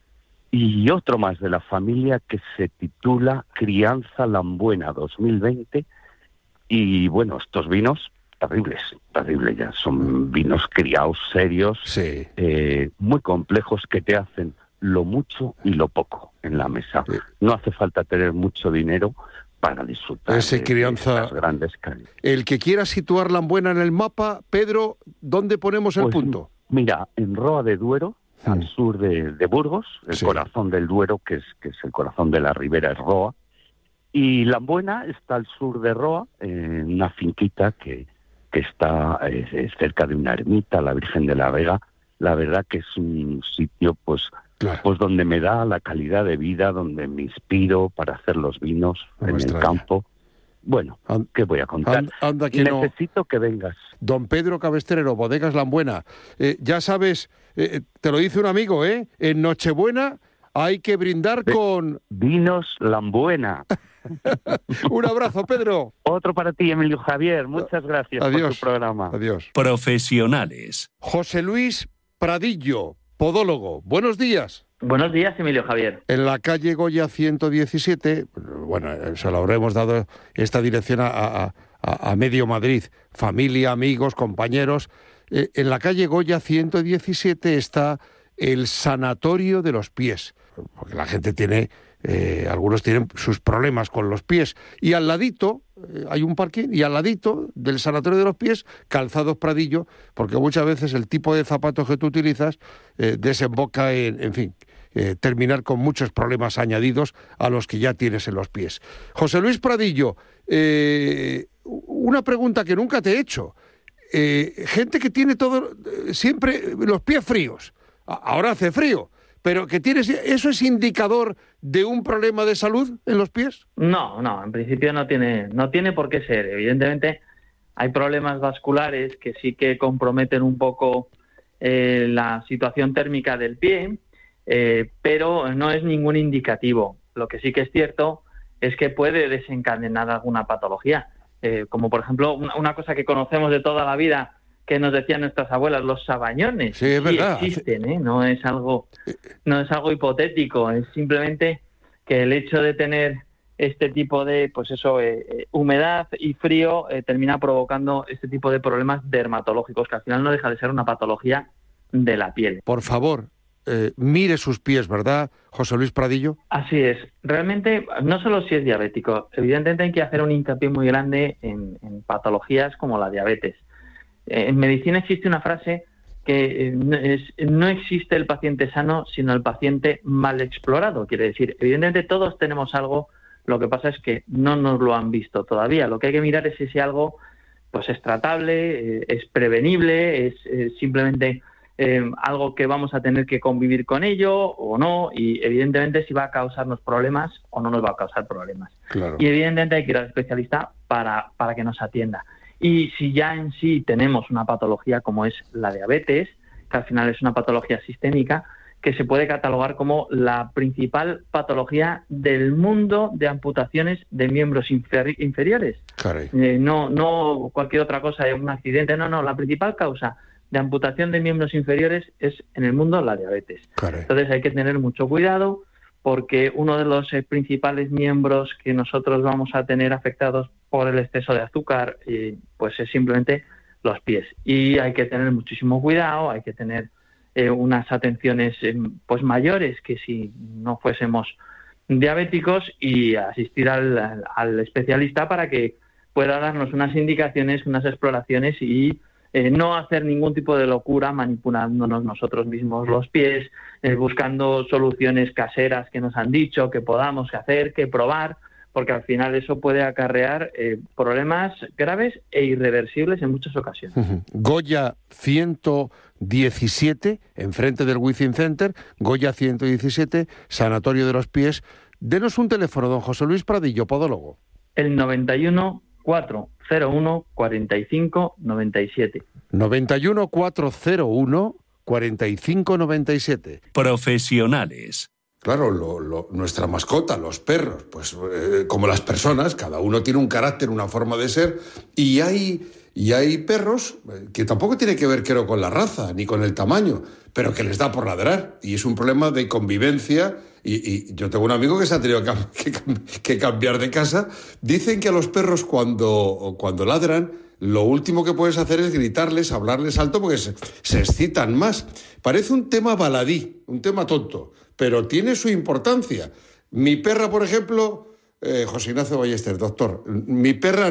S12: Y otro más de la familia que se titula Crianza Lambuena 2020. Y bueno, estos vinos, terribles ya, son vinos criados, serios,
S6: sí.
S12: Muy complejos que te hacen lo mucho y lo poco en la mesa. Sí. No hace falta tener mucho dinero para disfrutar
S6: ese crianza,
S12: de las grandes calles.
S6: El que quiera situar Lambuena en el mapa, Pedro, ¿dónde ponemos el punto?
S12: Mira, en Roa de Duero, al sur de Burgos, el corazón del Duero, que es el corazón de la ribera, es Roa. Y Lambuena está al sur de Roa, en una finquita que está cerca de una ermita, la Virgen de la Vega. La verdad que es un sitio pues donde me da la calidad de vida, donde me inspiro para hacer los vinos en el campo. Bueno, ¿qué voy a contar? Necesito que vengas.
S6: Don Pedro Cabestrero, Bodegas Lambuena. Ya sabes, te lo dice un amigo, en Nochebuena hay que brindar con...
S12: Vinos Lambuena.
S6: Un abrazo, Pedro.
S12: Otro para ti, Emilio Javier. Muchas gracias por tu programa.
S6: Adiós.
S2: Profesionales.
S6: José Luis Pradillo, podólogo. Buenos días.
S13: Buenos días, Emilio Javier.
S6: En la calle Goya 117, bueno, se lo habremos dado esta dirección a medio Madrid, familia, amigos, compañeros. En la calle Goya 117 está el Sanatorio de los Pies, porque la gente tiene... algunos tienen sus problemas con los pies, y al ladito hay un parking, y al ladito del Sanatorio de los Pies, Calzados Pradillo, porque muchas veces el tipo de zapatos que tú utilizas desemboca en fin, terminar con muchos problemas añadidos a los que ya tienes en los pies. José Luis Pradillo, una pregunta que nunca te he hecho. Gente que tiene siempre los pies fríos. Ahora hace frío, pero que tienes, ¿eso es indicador de un problema de salud en los pies?
S13: No, en principio no tiene por qué ser. Evidentemente hay problemas vasculares que sí que comprometen un poco la situación térmica del pie, pero no es ningún indicativo. Lo que sí que es cierto es que puede desencadenar alguna patología, como por ejemplo una cosa que conocemos de toda la vida, que nos decían nuestras abuelas, los sabañones.
S6: Sí, es verdad.
S13: Existen, no es algo hipotético, es simplemente que el hecho de tener este tipo de, humedad y frío termina provocando este tipo de problemas dermatológicos, que al final no deja de ser una patología de la piel.
S6: Por favor, mire sus pies, ¿verdad, José Luis Pradillo?
S13: Así es. Realmente, no solo si es diabético, evidentemente hay que hacer un hincapié muy grande en patologías como la diabetes. En medicina existe una frase que no existe el paciente sano, sino el paciente mal explorado. Quiere decir, evidentemente todos tenemos algo, lo que pasa es que no nos lo han visto todavía. Lo que hay que mirar es si ese algo pues es tratable, es prevenible, es simplemente algo que vamos a tener que convivir con ello o no, y evidentemente si va a causarnos problemas o no nos va a causar problemas.
S6: Claro.
S13: Y evidentemente hay que ir al especialista para que nos atienda. Y si ya en sí tenemos una patología como es la diabetes, que al final es una patología sistémica, que se puede catalogar como la principal patología del mundo de amputaciones de miembros inferiores. No cualquier otra cosa, un accidente, no, la principal causa de amputación de miembros inferiores es en el mundo la diabetes. Entonces hay que tener mucho cuidado, porque uno de los principales miembros que nosotros vamos a tener afectados por el exceso de azúcar, pues es simplemente los pies. Y hay que tener muchísimo cuidado, hay que tener unas atenciones pues mayores que si no fuésemos diabéticos, y asistir al especialista para que pueda darnos unas indicaciones, unas exploraciones, y no hacer ningún tipo de locura manipulándonos nosotros mismos los pies, buscando soluciones caseras que nos han dicho que podamos hacer, que probar, porque al final eso puede acarrear problemas graves e irreversibles en muchas ocasiones.
S6: Goya 117, enfrente del Wizzing Center, Goya 117, Sanatorio de los Pies. Denos un teléfono, don José Luis Pradillo, podólogo.
S13: El 91 401 45 97.
S6: 91 401 45 97.
S2: Profesionales.
S3: Claro, nuestra mascota, los perros, pues como las personas, cada uno tiene un carácter, una forma de ser, y hay perros que tampoco tiene que ver, creo, con la raza ni con el tamaño, pero que les da por ladrar, y es un problema de convivencia. Y yo tengo un amigo que se ha tenido que cambiar de casa. Dicen que a los perros cuando ladran, lo último que puedes hacer es gritarles, hablarles alto, porque se excitan más. Parece un tema baladí, un tema tonto, pero tiene su importancia. Mi perra, por ejemplo, José Ignacio Ballester, doctor, mi perra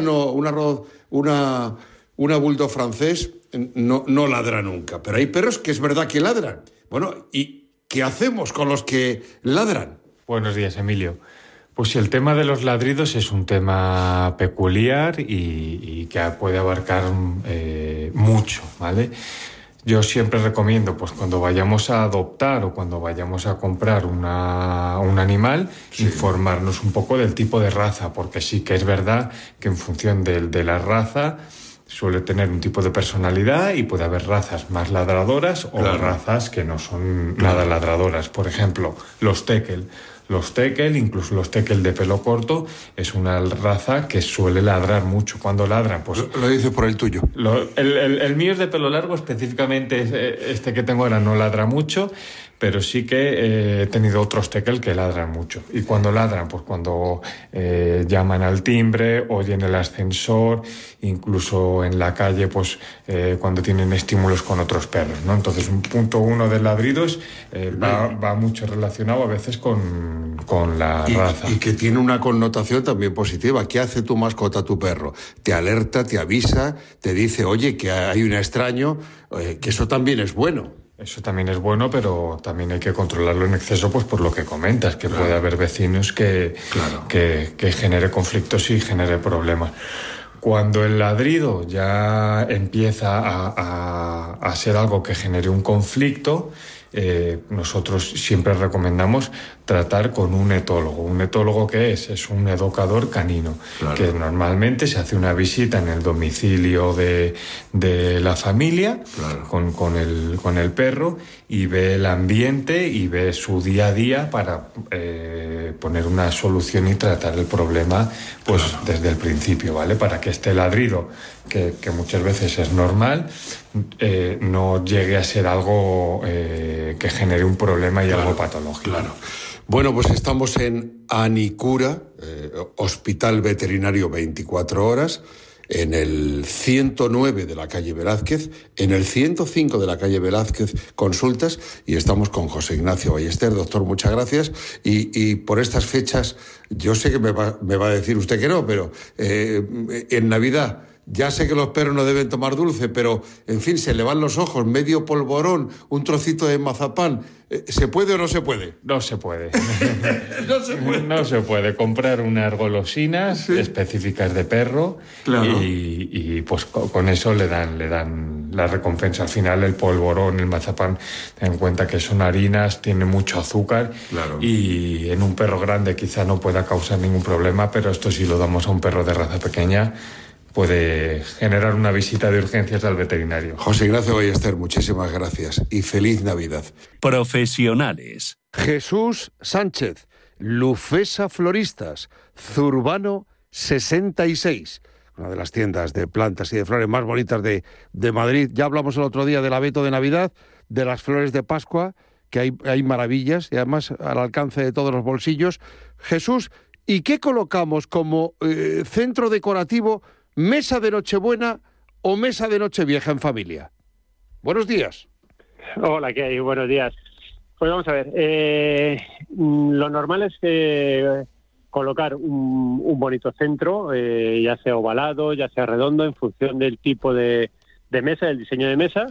S3: una bulldog francés no ladra nunca, pero hay perros que es verdad que ladran. Bueno, ¿y qué hacemos con los que ladran?
S14: Buenos días, Emilio. Pues el tema de los ladridos es un tema peculiar y que puede abarcar mucho, ¿vale? Yo siempre recomiendo, pues cuando vayamos a adoptar o cuando vayamos a comprar un animal, informarnos un poco del tipo de raza, porque sí que es verdad que en función de la raza suele tener un tipo de personalidad, y puede haber razas más ladradoras o razas que no son nada ladradoras. Por ejemplo, los tekel. Los tekel, incluso los tekel de pelo corto, es una raza que suele ladrar mucho. Cuando ladran, pues...
S6: Lo dice por el tuyo.
S14: El mío es de pelo largo, específicamente este que tengo ahora no ladra mucho, pero sí que he tenido otros tekel que ladran mucho. Y cuando ladran, pues cuando llaman al timbre, oyen el ascensor, incluso en la calle, pues cuando tienen estímulos con otros perros, ¿no? Entonces, un punto uno del ladrido va mucho relacionado a veces con la raza.
S3: Y que tiene una connotación también positiva. ¿Qué hace tu mascota, tu perro? Te alerta, te avisa, te dice, oye, que hay un extraño, que eso también es bueno.
S14: Eso también es bueno, pero también hay que controlarlo en exceso, pues por lo que comentas, que puede haber vecinos que genere conflictos y genere problemas. Cuando el ladrido ya empieza a ser algo que genere un conflicto, nosotros siempre recomendamos tratar con un etólogo. ¿Un etólogo qué es? Es un educador canino, claro, que normalmente se hace una visita en el domicilio de la familia, claro, con el perro, y ve el ambiente y ve su día a día para poner una solución y tratar el problema pues claro, desde el principio, ¿vale? Para que este ladrido, que muchas veces es normal, no llegue a ser algo que genere un problema y claro, algo patológico.
S3: Claro. Bueno, pues estamos en Anicura, Hospital Veterinario 24 horas, en el 109 de la calle Velázquez, en el 105 de la calle Velázquez, consultas, y estamos con José Ignacio Ballester. Doctor, muchas gracias. Y por estas fechas, yo sé que me va a decir usted que no, pero en Navidad, ya sé que los perros no deben tomar dulce, pero, en fin, se le van los ojos, medio polvorón, un trocito de mazapán. ¿Se puede o no se puede?
S14: No se puede.
S3: No se puede.
S14: No se puede. Comprar unas golosinas, sí, específicas de perro, claro, y pues con eso le dan la recompensa. Al final el polvorón, el mazapán, ten en cuenta que son harinas, tiene mucho azúcar, claro, y en un perro grande quizá no pueda causar ningún problema, pero esto si lo damos a un perro de raza pequeña puede generar una visita de urgencias al veterinario.
S3: José Ignacio Ballester, muchísimas gracias y feliz Navidad.
S2: Profesionales.
S6: Jesús Sánchez, Lufesa Floristas, Zurbano 66, una de las tiendas de plantas y de flores más bonitas de Madrid. Ya hablamos el otro día del abeto de Navidad, de las flores de Pascua, que hay maravillas y además al alcance de todos los bolsillos. Jesús, ¿y qué colocamos como centro decorativo? ¿Mesa de Nochebuena o mesa de Nochevieja en familia? Buenos días.
S10: Hola, ¿qué hay? Buenos días. Pues vamos a ver. Lo normal es colocar un bonito centro, ya sea ovalado, ya sea redondo, en función del tipo de mesa, del diseño de mesa.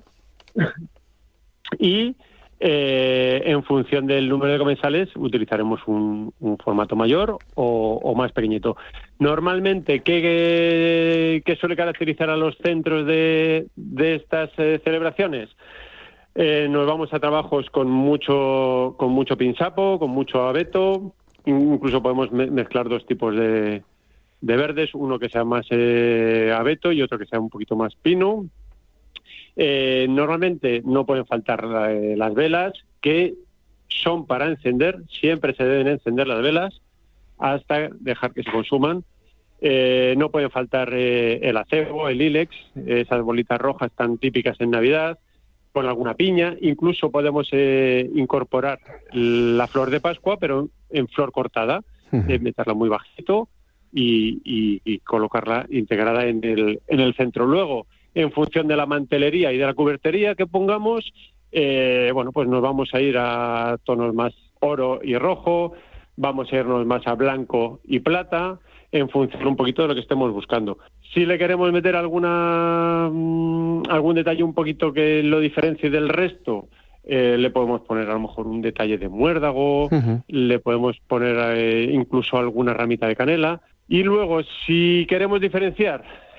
S10: Y en función del número de comensales utilizaremos un formato mayor o más pequeñito. Normalmente, ¿qué suele caracterizar a los centros de estas celebraciones? Nos vamos a trabajos con mucho pinsapo, con mucho abeto, incluso podemos mezclar dos tipos de verdes, uno que sea más abeto y otro que sea un poquito más pino. Normalmente no pueden faltar las velas, que son para encender, siempre se deben encender las velas hasta dejar que se consuman. No pueden faltar el acebo, el ílex, esas bolitas rojas tan típicas en Navidad, con alguna piña. Incluso podemos incorporar la flor de Pascua, pero en flor cortada, meterla muy bajito y colocarla integrada en el centro. Luego, en función de la mantelería y de la cubertería que pongamos, pues nos vamos a ir a tonos más oro y rojo, vamos a irnos más a blanco y plata, en función un poquito de lo que estemos buscando. Si le queremos meter algún detalle un poquito que lo diferencie del resto, le podemos poner a lo mejor un detalle de muérdago, le podemos poner incluso alguna ramita de canela. Y luego, si queremos diferenciar,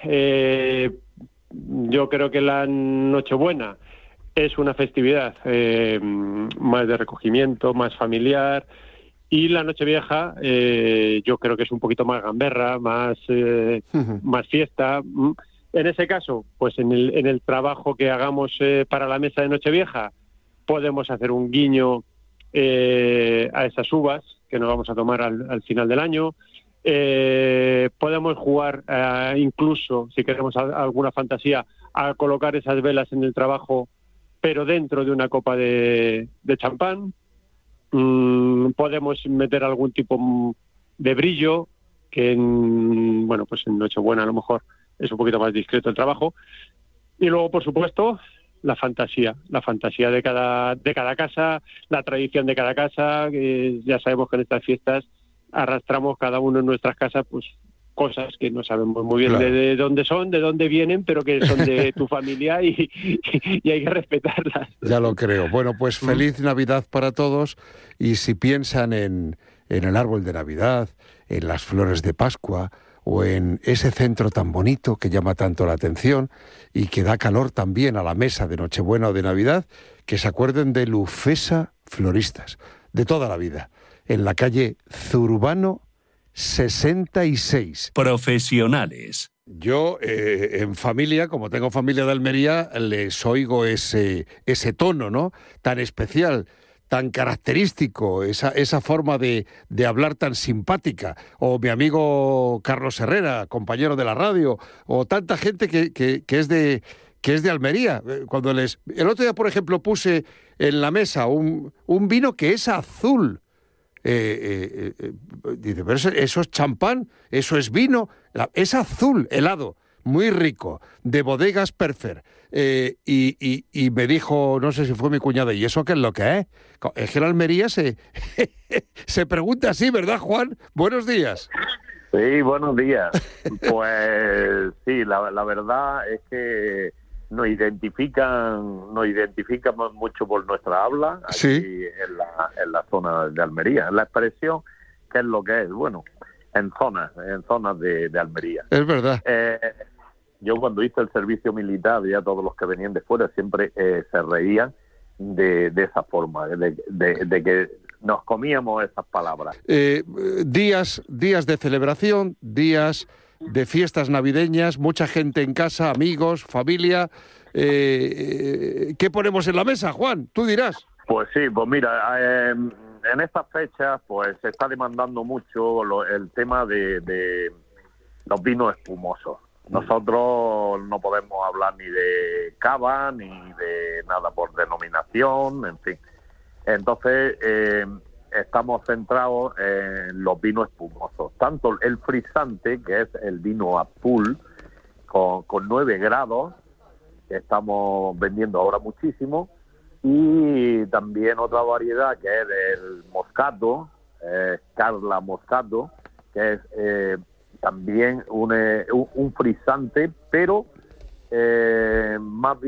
S10: yo creo que la Nochebuena es una festividad más de recogimiento, más familiar, y la Nochevieja yo creo que es un poquito más gamberra, más fiesta. En ese caso, pues en el trabajo que hagamos para la mesa de Nochevieja, podemos hacer un guiño a esas uvas que nos vamos a tomar al final del año. Podemos jugar incluso, si queremos alguna fantasía, a colocar esas velas en el trabajo, pero dentro de una copa de champán. Podemos meter algún tipo de brillo, que en Nochebuena a lo mejor es un poquito más discreto el trabajo. Y luego, por supuesto, la fantasía de cada casa, la tradición de cada casa. Que ya sabemos que en estas fiestas arrastramos cada uno en nuestras casas pues cosas que no sabemos muy bien de dónde son, de dónde vienen, pero que son de tu familia y hay que respetarlas.
S6: Ya lo creo. Bueno, pues feliz Navidad para todos, y si piensan en el árbol de Navidad, en las flores de Pascua o en ese centro tan bonito que llama tanto la atención y que da calor también a la mesa de Nochebuena o de Navidad, que se acuerden de Lufesa Floristas, de toda la vida, en la calle Zurbano 66.
S2: Profesionales.
S6: Yo, en familia, como tengo familia de Almería, les oigo ese tono, ¿no?, tan especial, tan característico, esa forma de hablar tan simpática. O mi amigo Carlos Herrera, compañero de la radio, o tanta gente que es de Almería. Cuando el otro día, por ejemplo, puse en la mesa un vino que es azul. Dice, pero eso es champán, eso es vino, es azul, helado, muy rico, de Bodegas Perfer. Y me dijo, no sé si fue mi cuñada, ¿y eso qué es lo que es? Es que en Almería se pregunta así, ¿verdad, Juan? Buenos días.
S15: Sí, buenos días. Pues sí, la verdad es que nos identifican mucho por nuestra habla aquí, sí, en la zona de Almería. La expresión, ¿qué es lo que es? Bueno, en zonas de Almería.
S6: Es verdad.
S15: Yo cuando hice el servicio militar, ya todos los que venían de fuera siempre se reían de esa forma, de que nos comíamos esas palabras.
S6: Días de celebración, días de fiestas navideñas, mucha gente en casa, amigos, familia. ¿Qué ponemos en la mesa, Juan? Tú dirás.
S15: Pues sí, pues mira, en estas fechas pues se está demandando mucho el tema de los vinos espumosos. Nosotros no podemos hablar ni de cava, ni de nada por denominación, en fin. Entonces, estamos centrados en los vinos espumosos. Tanto el frisante, que es el vino azul, con 9 grados, que estamos vendiendo ahora muchísimo, y también otra variedad que es el moscato, Carla Moscato, que es también un frisante, pero más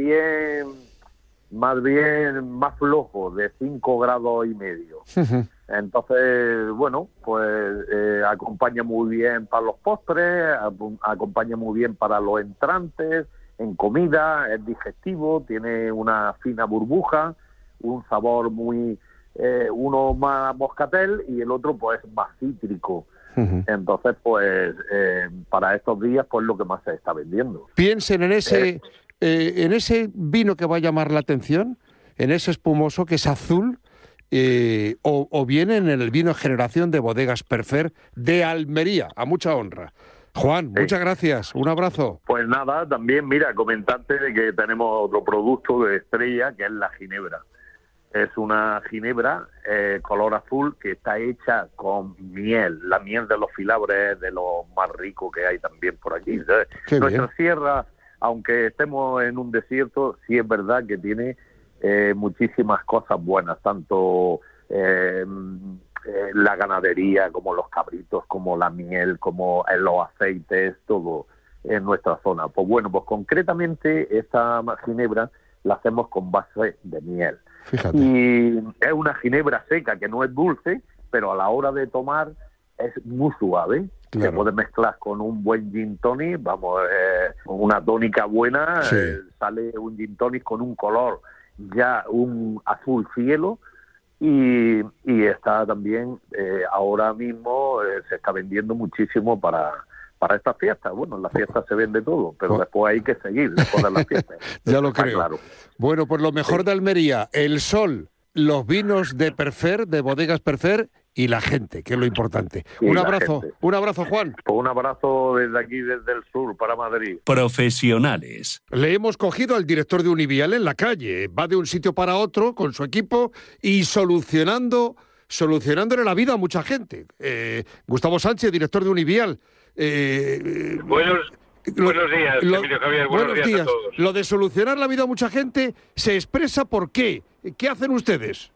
S15: flojo, de 5 grados y medio. Entonces, bueno, pues acompaña muy bien para los postres, acompaña muy bien para los entrantes, en comida, es digestivo, tiene una fina burbuja, un sabor muy, uno más moscatel y el otro pues más cítrico. Entonces, pues para estos días, pues lo que más se está vendiendo.
S6: Piensen en ese vino que va a llamar la atención, en ese espumoso que es azul, o bien en el vino Generación de Bodegas Perfer de Almería, a mucha honra. Juan, sí, muchas gracias, un abrazo.
S15: Pues nada, también mira, comentarte de que tenemos otro producto de estrella, que es la ginebra. Es una ginebra color azul que está hecha con miel. La miel de los filabres es de lo más rico que hay también por aquí. Nuestra sierra, aunque estemos en un desierto, sí es verdad que tiene muchísimas cosas buenas, tanto la ganadería, como los cabritos, como la miel, como los aceites, todo en nuestra zona. Pues bueno, pues concretamente esta ginebra la hacemos con base de miel.
S6: Fíjate.
S15: Y es una ginebra seca que no es dulce, pero a la hora de tomar es muy suave.
S6: Claro.
S15: Se puede mezclar con un buen gin tonic, vamos, una tónica buena,
S6: sí,
S15: sale un gin tonic con un color ya un azul cielo. Y está también, ahora mismo se está vendiendo muchísimo para estas fiestas. Bueno, en las fiestas se vende todo, pero después hay que seguir después de las fiestas.
S6: Ya lo creo.
S15: Claro.
S6: Bueno, pues lo mejor de Almería, el sol, los vinos de Perfer, de Bodegas Perfer, y la gente, que es lo importante. Un abrazo, Juan.
S15: Pues un abrazo desde aquí, desde el sur, para Madrid.
S2: Profesionales.
S6: Le hemos cogido al director de Univial en la calle. Va de un sitio para otro con su equipo y solucionándole la vida a mucha gente. Gustavo Sánchez, director de Univial.
S16: Buenos días, Emilio Javier. Buenos días a todos.
S6: Lo de solucionar la vida a mucha gente se expresa ¿por qué? ¿Qué hacen ustedes?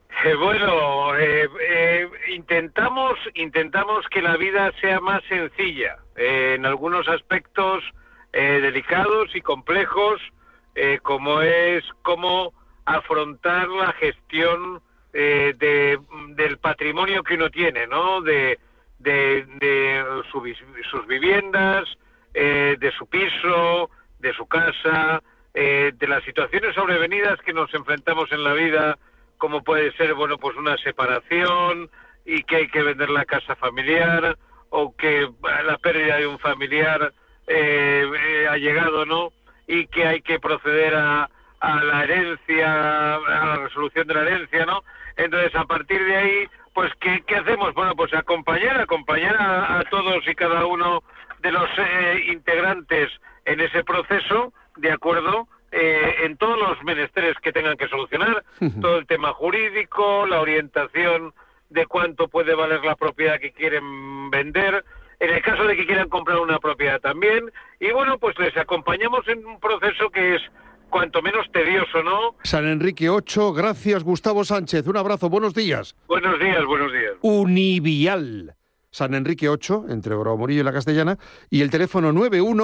S16: Intentamos que la vida sea más sencilla, en algunos aspectos delicados y complejos, como es cómo afrontar la gestión del patrimonio que uno tiene, ¿no? De de sus viviendas, de su piso, de su casa, de las situaciones sobrevenidas que nos enfrentamos en la vida, como puede ser, bueno, pues una separación y que hay que vender la casa familiar, o que la pérdida de un familiar ha llegado, ¿no? Y que hay que proceder a la herencia, a la resolución de la herencia, ¿no? Entonces, a partir de ahí, pues, ¿qué hacemos? Bueno, pues acompañar a todos y cada uno de los integrantes en ese proceso, de acuerdo, en todos los menesteres que tengan que solucionar, todo el tema jurídico, la orientación de cuánto puede valer la propiedad que quieren vender, en el caso de que quieran comprar una propiedad también, y bueno, pues les acompañamos en un proceso que es cuanto menos tedioso, ¿no?
S6: San Enrique 8, gracias Gustavo Sánchez, un abrazo, buenos días.
S16: Buenos días, buenos días.
S6: Univial, San Enrique 8, entre Morillo y La Castellana, y el teléfono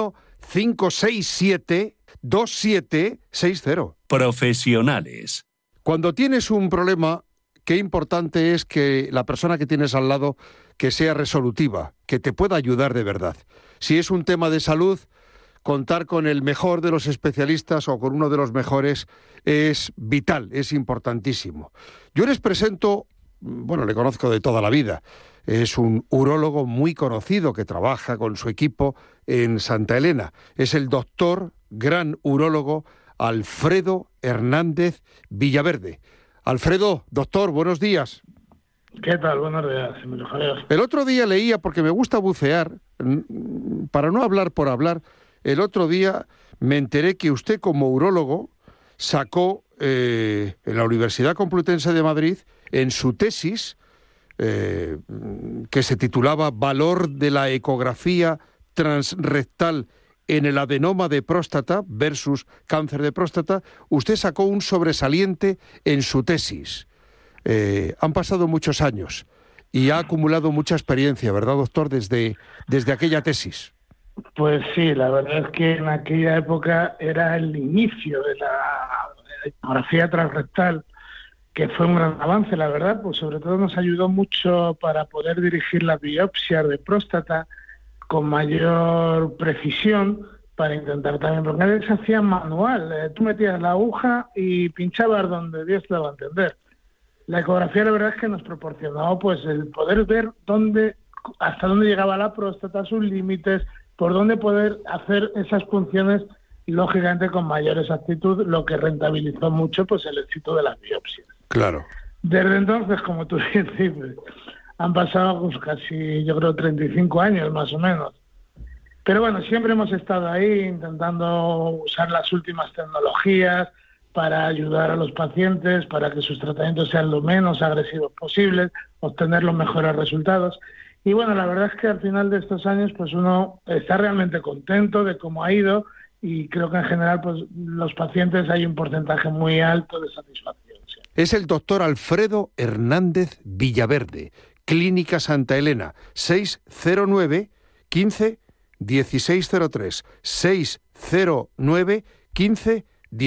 S6: 91-567-2760.
S2: Profesionales.
S6: Cuando tienes un problema, qué importante es que la persona que tienes al lado que sea resolutiva, que te pueda ayudar de verdad. Si es un tema de salud, contar con el mejor de los especialistas o con uno de los mejores es vital, es importantísimo. Yo les presento, bueno, le conozco de toda la vida, es un urólogo muy conocido que trabaja con su equipo en Santa Elena. Es el doctor, gran urólogo, Alfredo Hernández Villaverde. Alfredo, doctor, buenos días.
S17: ¿Qué tal? Buenos días, Emilio Javier.
S6: El otro día leía, porque me gusta bucear, para no hablar por hablar, el otro día me enteré que usted como urólogo sacó en la Universidad Complutense de Madrid, en su tesis, que se titulaba Valor de la ecografía transrectal en el adenoma de próstata versus cáncer de próstata, usted sacó un sobresaliente en su tesis. Han pasado muchos años y ha acumulado mucha experiencia, ¿verdad, doctor, desde aquella tesis?
S17: Pues sí, la verdad es que en aquella época era el inicio de la ecografía transrectal, que fue un gran avance, la verdad, pues sobre todo nos ayudó mucho para poder dirigir las biopsias de próstata con mayor precisión, para intentar también, porque antes se hacía manual, tú metías la aguja y pinchabas donde Dios te daba a entender. La ecografía, la verdad es que nos proporcionó pues el poder ver hasta dónde llegaba la próstata, sus límites, por dónde poder hacer esas funciones, lógicamente con mayor exactitud, lo que rentabilizó mucho pues el éxito de las biopsias.
S6: Claro.
S17: Desde entonces, como tú bien dices, han pasado pues casi, yo creo, 35 años más o menos. Pero bueno, siempre hemos estado ahí intentando usar las últimas tecnologías para ayudar a los pacientes, para que sus tratamientos sean lo menos agresivos posibles, obtener los mejores resultados. Y bueno, la verdad es que al final de estos años pues uno está realmente contento de cómo ha ido, y creo que en general pues los pacientes hay un porcentaje muy alto de satisfacción. Sí.
S6: Es el doctor Alfredo Hernández Villaverde, Clínica Santa Elena, 609 15 1603, 609 15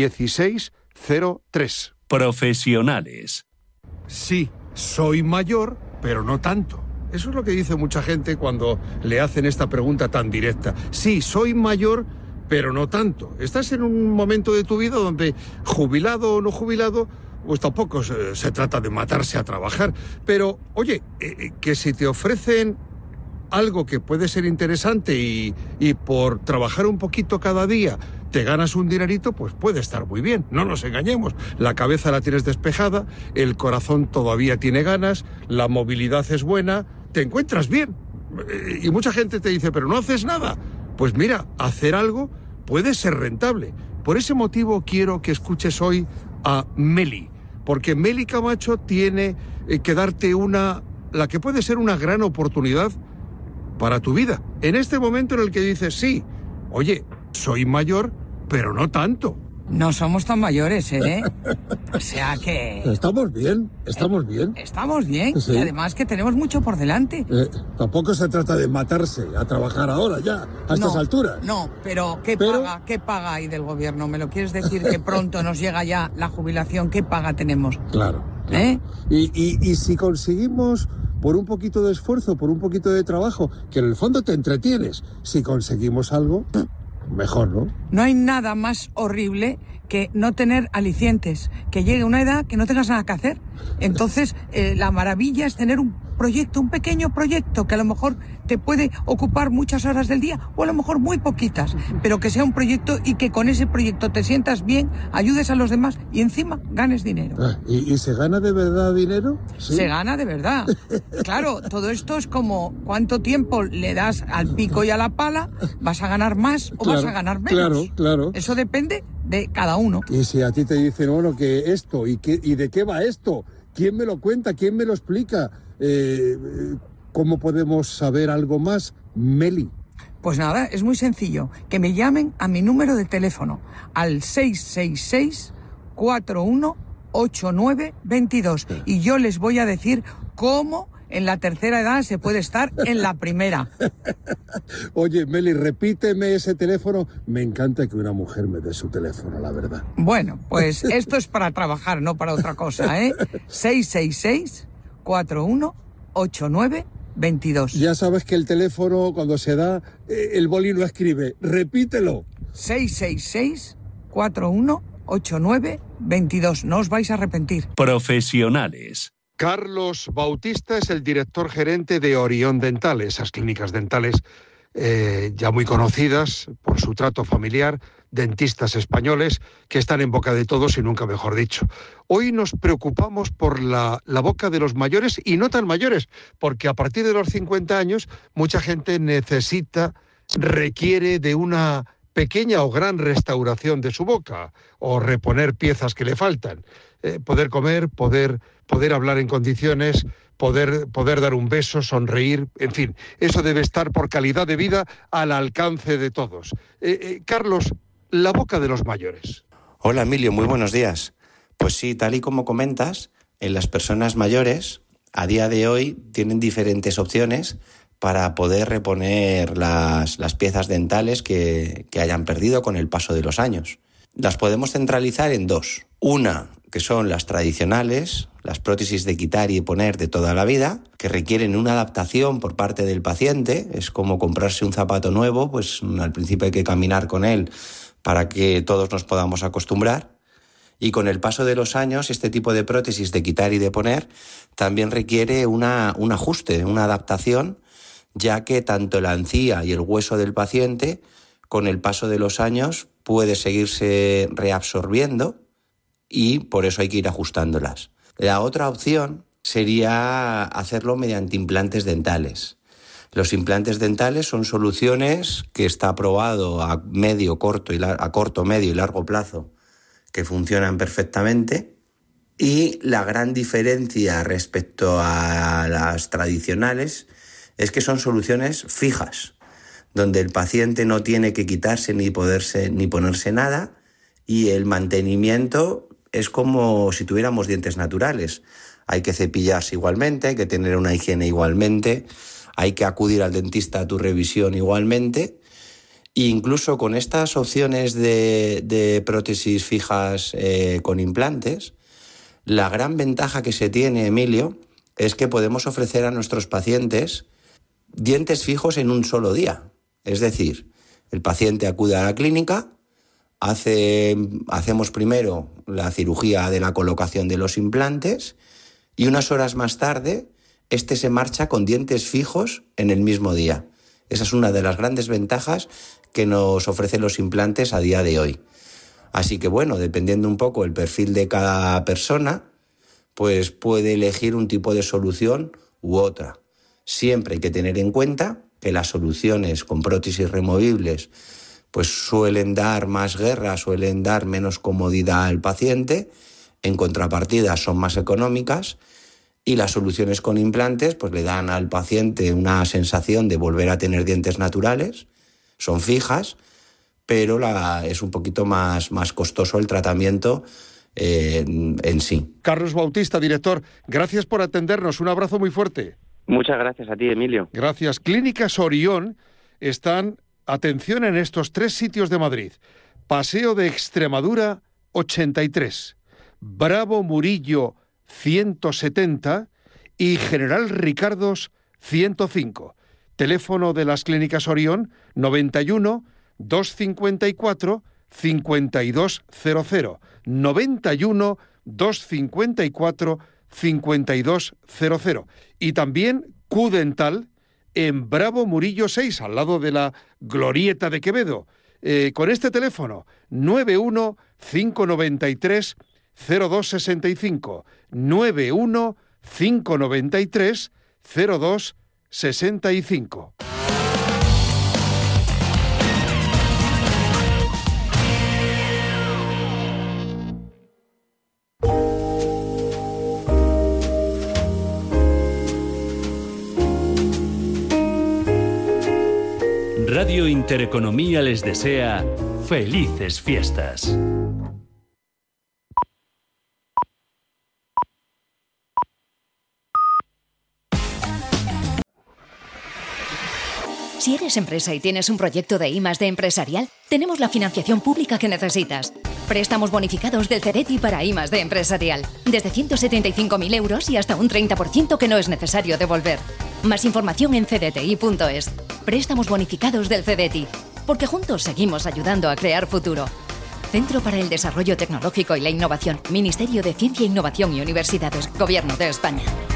S6: 1603.
S2: Profesionales.
S6: Sí, soy mayor, pero no tanto. Eso es lo que dice mucha gente cuando le hacen esta pregunta tan directa. Sí, soy mayor, pero no tanto. Estás en un momento de tu vida donde, jubilado o no jubilado, pues tampoco se trata de matarse a trabajar. Pero, oye, que si te ofrecen algo que puede ser interesante y por trabajar un poquito cada día te ganas un dinerito, pues puede estar muy bien, no nos engañemos. La cabeza la tienes despejada, el corazón todavía tiene ganas, la movilidad es buena, te encuentras bien. Y mucha gente te dice, pero no haces nada. Pues mira, hacer algo puede ser rentable. Por ese motivo quiero que escuches hoy a Meli, porque Meli Camacho tiene que darte la que puede ser una gran oportunidad para tu vida. En este momento en el que dices, sí, oye, soy mayor, pero no tanto.
S18: No somos tan mayores, ¿eh? O sea que...
S6: Estamos bien, estamos bien.
S18: Estamos bien,
S6: sí.
S18: Y además que tenemos mucho por delante.
S6: Tampoco se trata de matarse a trabajar ahora ya, a estas alturas.
S18: No, pero ¿qué paga ahí del gobierno? ¿Me lo quieres decir que pronto nos llega ya la jubilación? ¿Qué paga tenemos?
S6: Claro. ¿Eh? Y si conseguimos por un poquito de esfuerzo, por un poquito de trabajo, que en el fondo te entretienes. Si conseguimos algo, mejor, ¿no?
S18: No hay nada más horrible que no tener alicientes, que llegue una edad que no tengas nada que hacer. Entonces, la maravilla es tener un proyecto, un pequeño proyecto que a lo mejor te puede ocupar muchas horas del día o a lo mejor muy poquitas, pero que sea un proyecto y que con ese proyecto te sientas bien, ayudes a los demás y encima ganes dinero.
S6: ¿Y se gana de verdad dinero? ¿Sí?
S18: Se gana de verdad. Claro, todo esto es como cuánto tiempo le das al pico y a la pala, vas a ganar más o vas a ganar menos.
S6: Claro.
S18: Eso depende de cada uno.
S6: Y si a ti te dicen, bueno, que esto, ¿y de qué va esto? ¿Quién me lo cuenta? ¿Quién me lo explica? ¿Cómo podemos saber algo más, Meli?
S18: Pues nada, es muy sencillo. Que me llamen a mi número de teléfono, al 666-418922. Y yo les voy a decir cómo en la tercera edad se puede estar en la primera.
S6: Oye, Meli, repíteme ese teléfono. Me encanta que una mujer me dé su teléfono, la verdad.
S18: Bueno, pues esto es para trabajar, no para otra cosa, ¿eh? 666-418922.
S6: Ya sabes que el teléfono, cuando se da, el boli no escribe. Repítelo.
S18: 666-418922. No os vais a arrepentir.
S2: Profesionales.
S6: Carlos Bautista es el director gerente de Orión Dental, esas clínicas dentales ya muy conocidas por su trato familiar, dentistas españoles que están en boca de todos y nunca mejor dicho. Hoy nos preocupamos por la boca de los mayores y no tan mayores, porque a partir de los 50 años mucha gente requiere de una pequeña o gran restauración de su boca o reponer piezas que le faltan. Poder comer, poder hablar en condiciones, poder dar un beso, sonreír, en fin, eso debe estar por calidad de vida al alcance de todos. Carlos, la boca de los mayores.
S19: Hola Emilio, muy buenos días. Pues sí, tal y como comentas, en las personas mayores a día de hoy tienen diferentes opciones para poder reponer las piezas dentales que hayan perdido con el paso de los años. Las podemos centralizar en dos. Una, que son las tradicionales, las prótesis de quitar y poner de toda la vida, que requieren una adaptación por parte del paciente. Es como comprarse un zapato nuevo, pues al principio hay que caminar con él para que todos nos podamos acostumbrar. Y con el paso de los años, este tipo de prótesis de quitar y de poner también requiere un ajuste, una adaptación, ya que tanto la encía y el hueso del paciente, con el paso de los años, puede seguirse reabsorbiendo y por eso hay que ir ajustándolas. La otra opción sería hacerlo mediante implantes dentales. Los implantes dentales son soluciones que está probado a corto, medio y largo plazo, que funcionan perfectamente. Y la gran diferencia respecto a las tradicionales es que son soluciones fijas, donde el paciente no tiene que quitarse ni ponerse nada, y el mantenimiento es como si tuviéramos dientes naturales. Hay que cepillarse igualmente, hay que tener una higiene igualmente, hay que acudir al dentista a tu revisión igualmente. E incluso con estas opciones de prótesis fijas con implantes, la gran ventaja que se tiene, Emilio, es que podemos ofrecer a nuestros pacientes dientes fijos en un solo día. Es decir, el paciente acude a la clínica, hacemos primero la cirugía de la colocación de los implantes y unas horas más tarde se marcha con dientes fijos en el mismo día. Esa es una de las grandes ventajas que nos ofrecen los implantes a día de hoy. Así que bueno, dependiendo un poco el perfil de cada persona, pues puede elegir un tipo de solución u otra. Siempre hay que tener en cuenta que las soluciones con prótesis removibles pues suelen dar más guerra, suelen dar menos comodidad al paciente, en contrapartida son más económicas, y las soluciones con implantes pues le dan al paciente una sensación de volver a tener dientes naturales, son fijas, pero es un poquito más costoso el tratamiento en sí.
S6: Carlos Bautista, director, gracias por atendernos, un abrazo muy fuerte.
S19: Muchas gracias a ti, Emilio.
S6: Gracias. Clínicas Orión están, atención, en estos 3 sitios de Madrid. Paseo de Extremadura 83, Bravo Murillo 170 y General Ricardos 105. Teléfono de las Clínicas Orión 91 254 5200. 91 254 5200. Y también Q-Dental en Bravo Murillo 6, al lado de la Glorieta de Quevedo. Con este teléfono 91 593 0265. 91 593 0265.
S2: Radio Intereconomía les desea felices fiestas.
S1: Si eres empresa y tienes un proyecto de I+D empresarial, tenemos la financiación pública que necesitas. Préstamos bonificados del CEDETI para I+D empresarial. Desde 175.000 euros y hasta un 30% que no es necesario devolver. Más información en cdti.es. Préstamos bonificados del CEDETI. Porque juntos seguimos ayudando a crear futuro. Centro para el Desarrollo Tecnológico y la Innovación. Ministerio de Ciencia, Innovación y Universidades. Gobierno de España.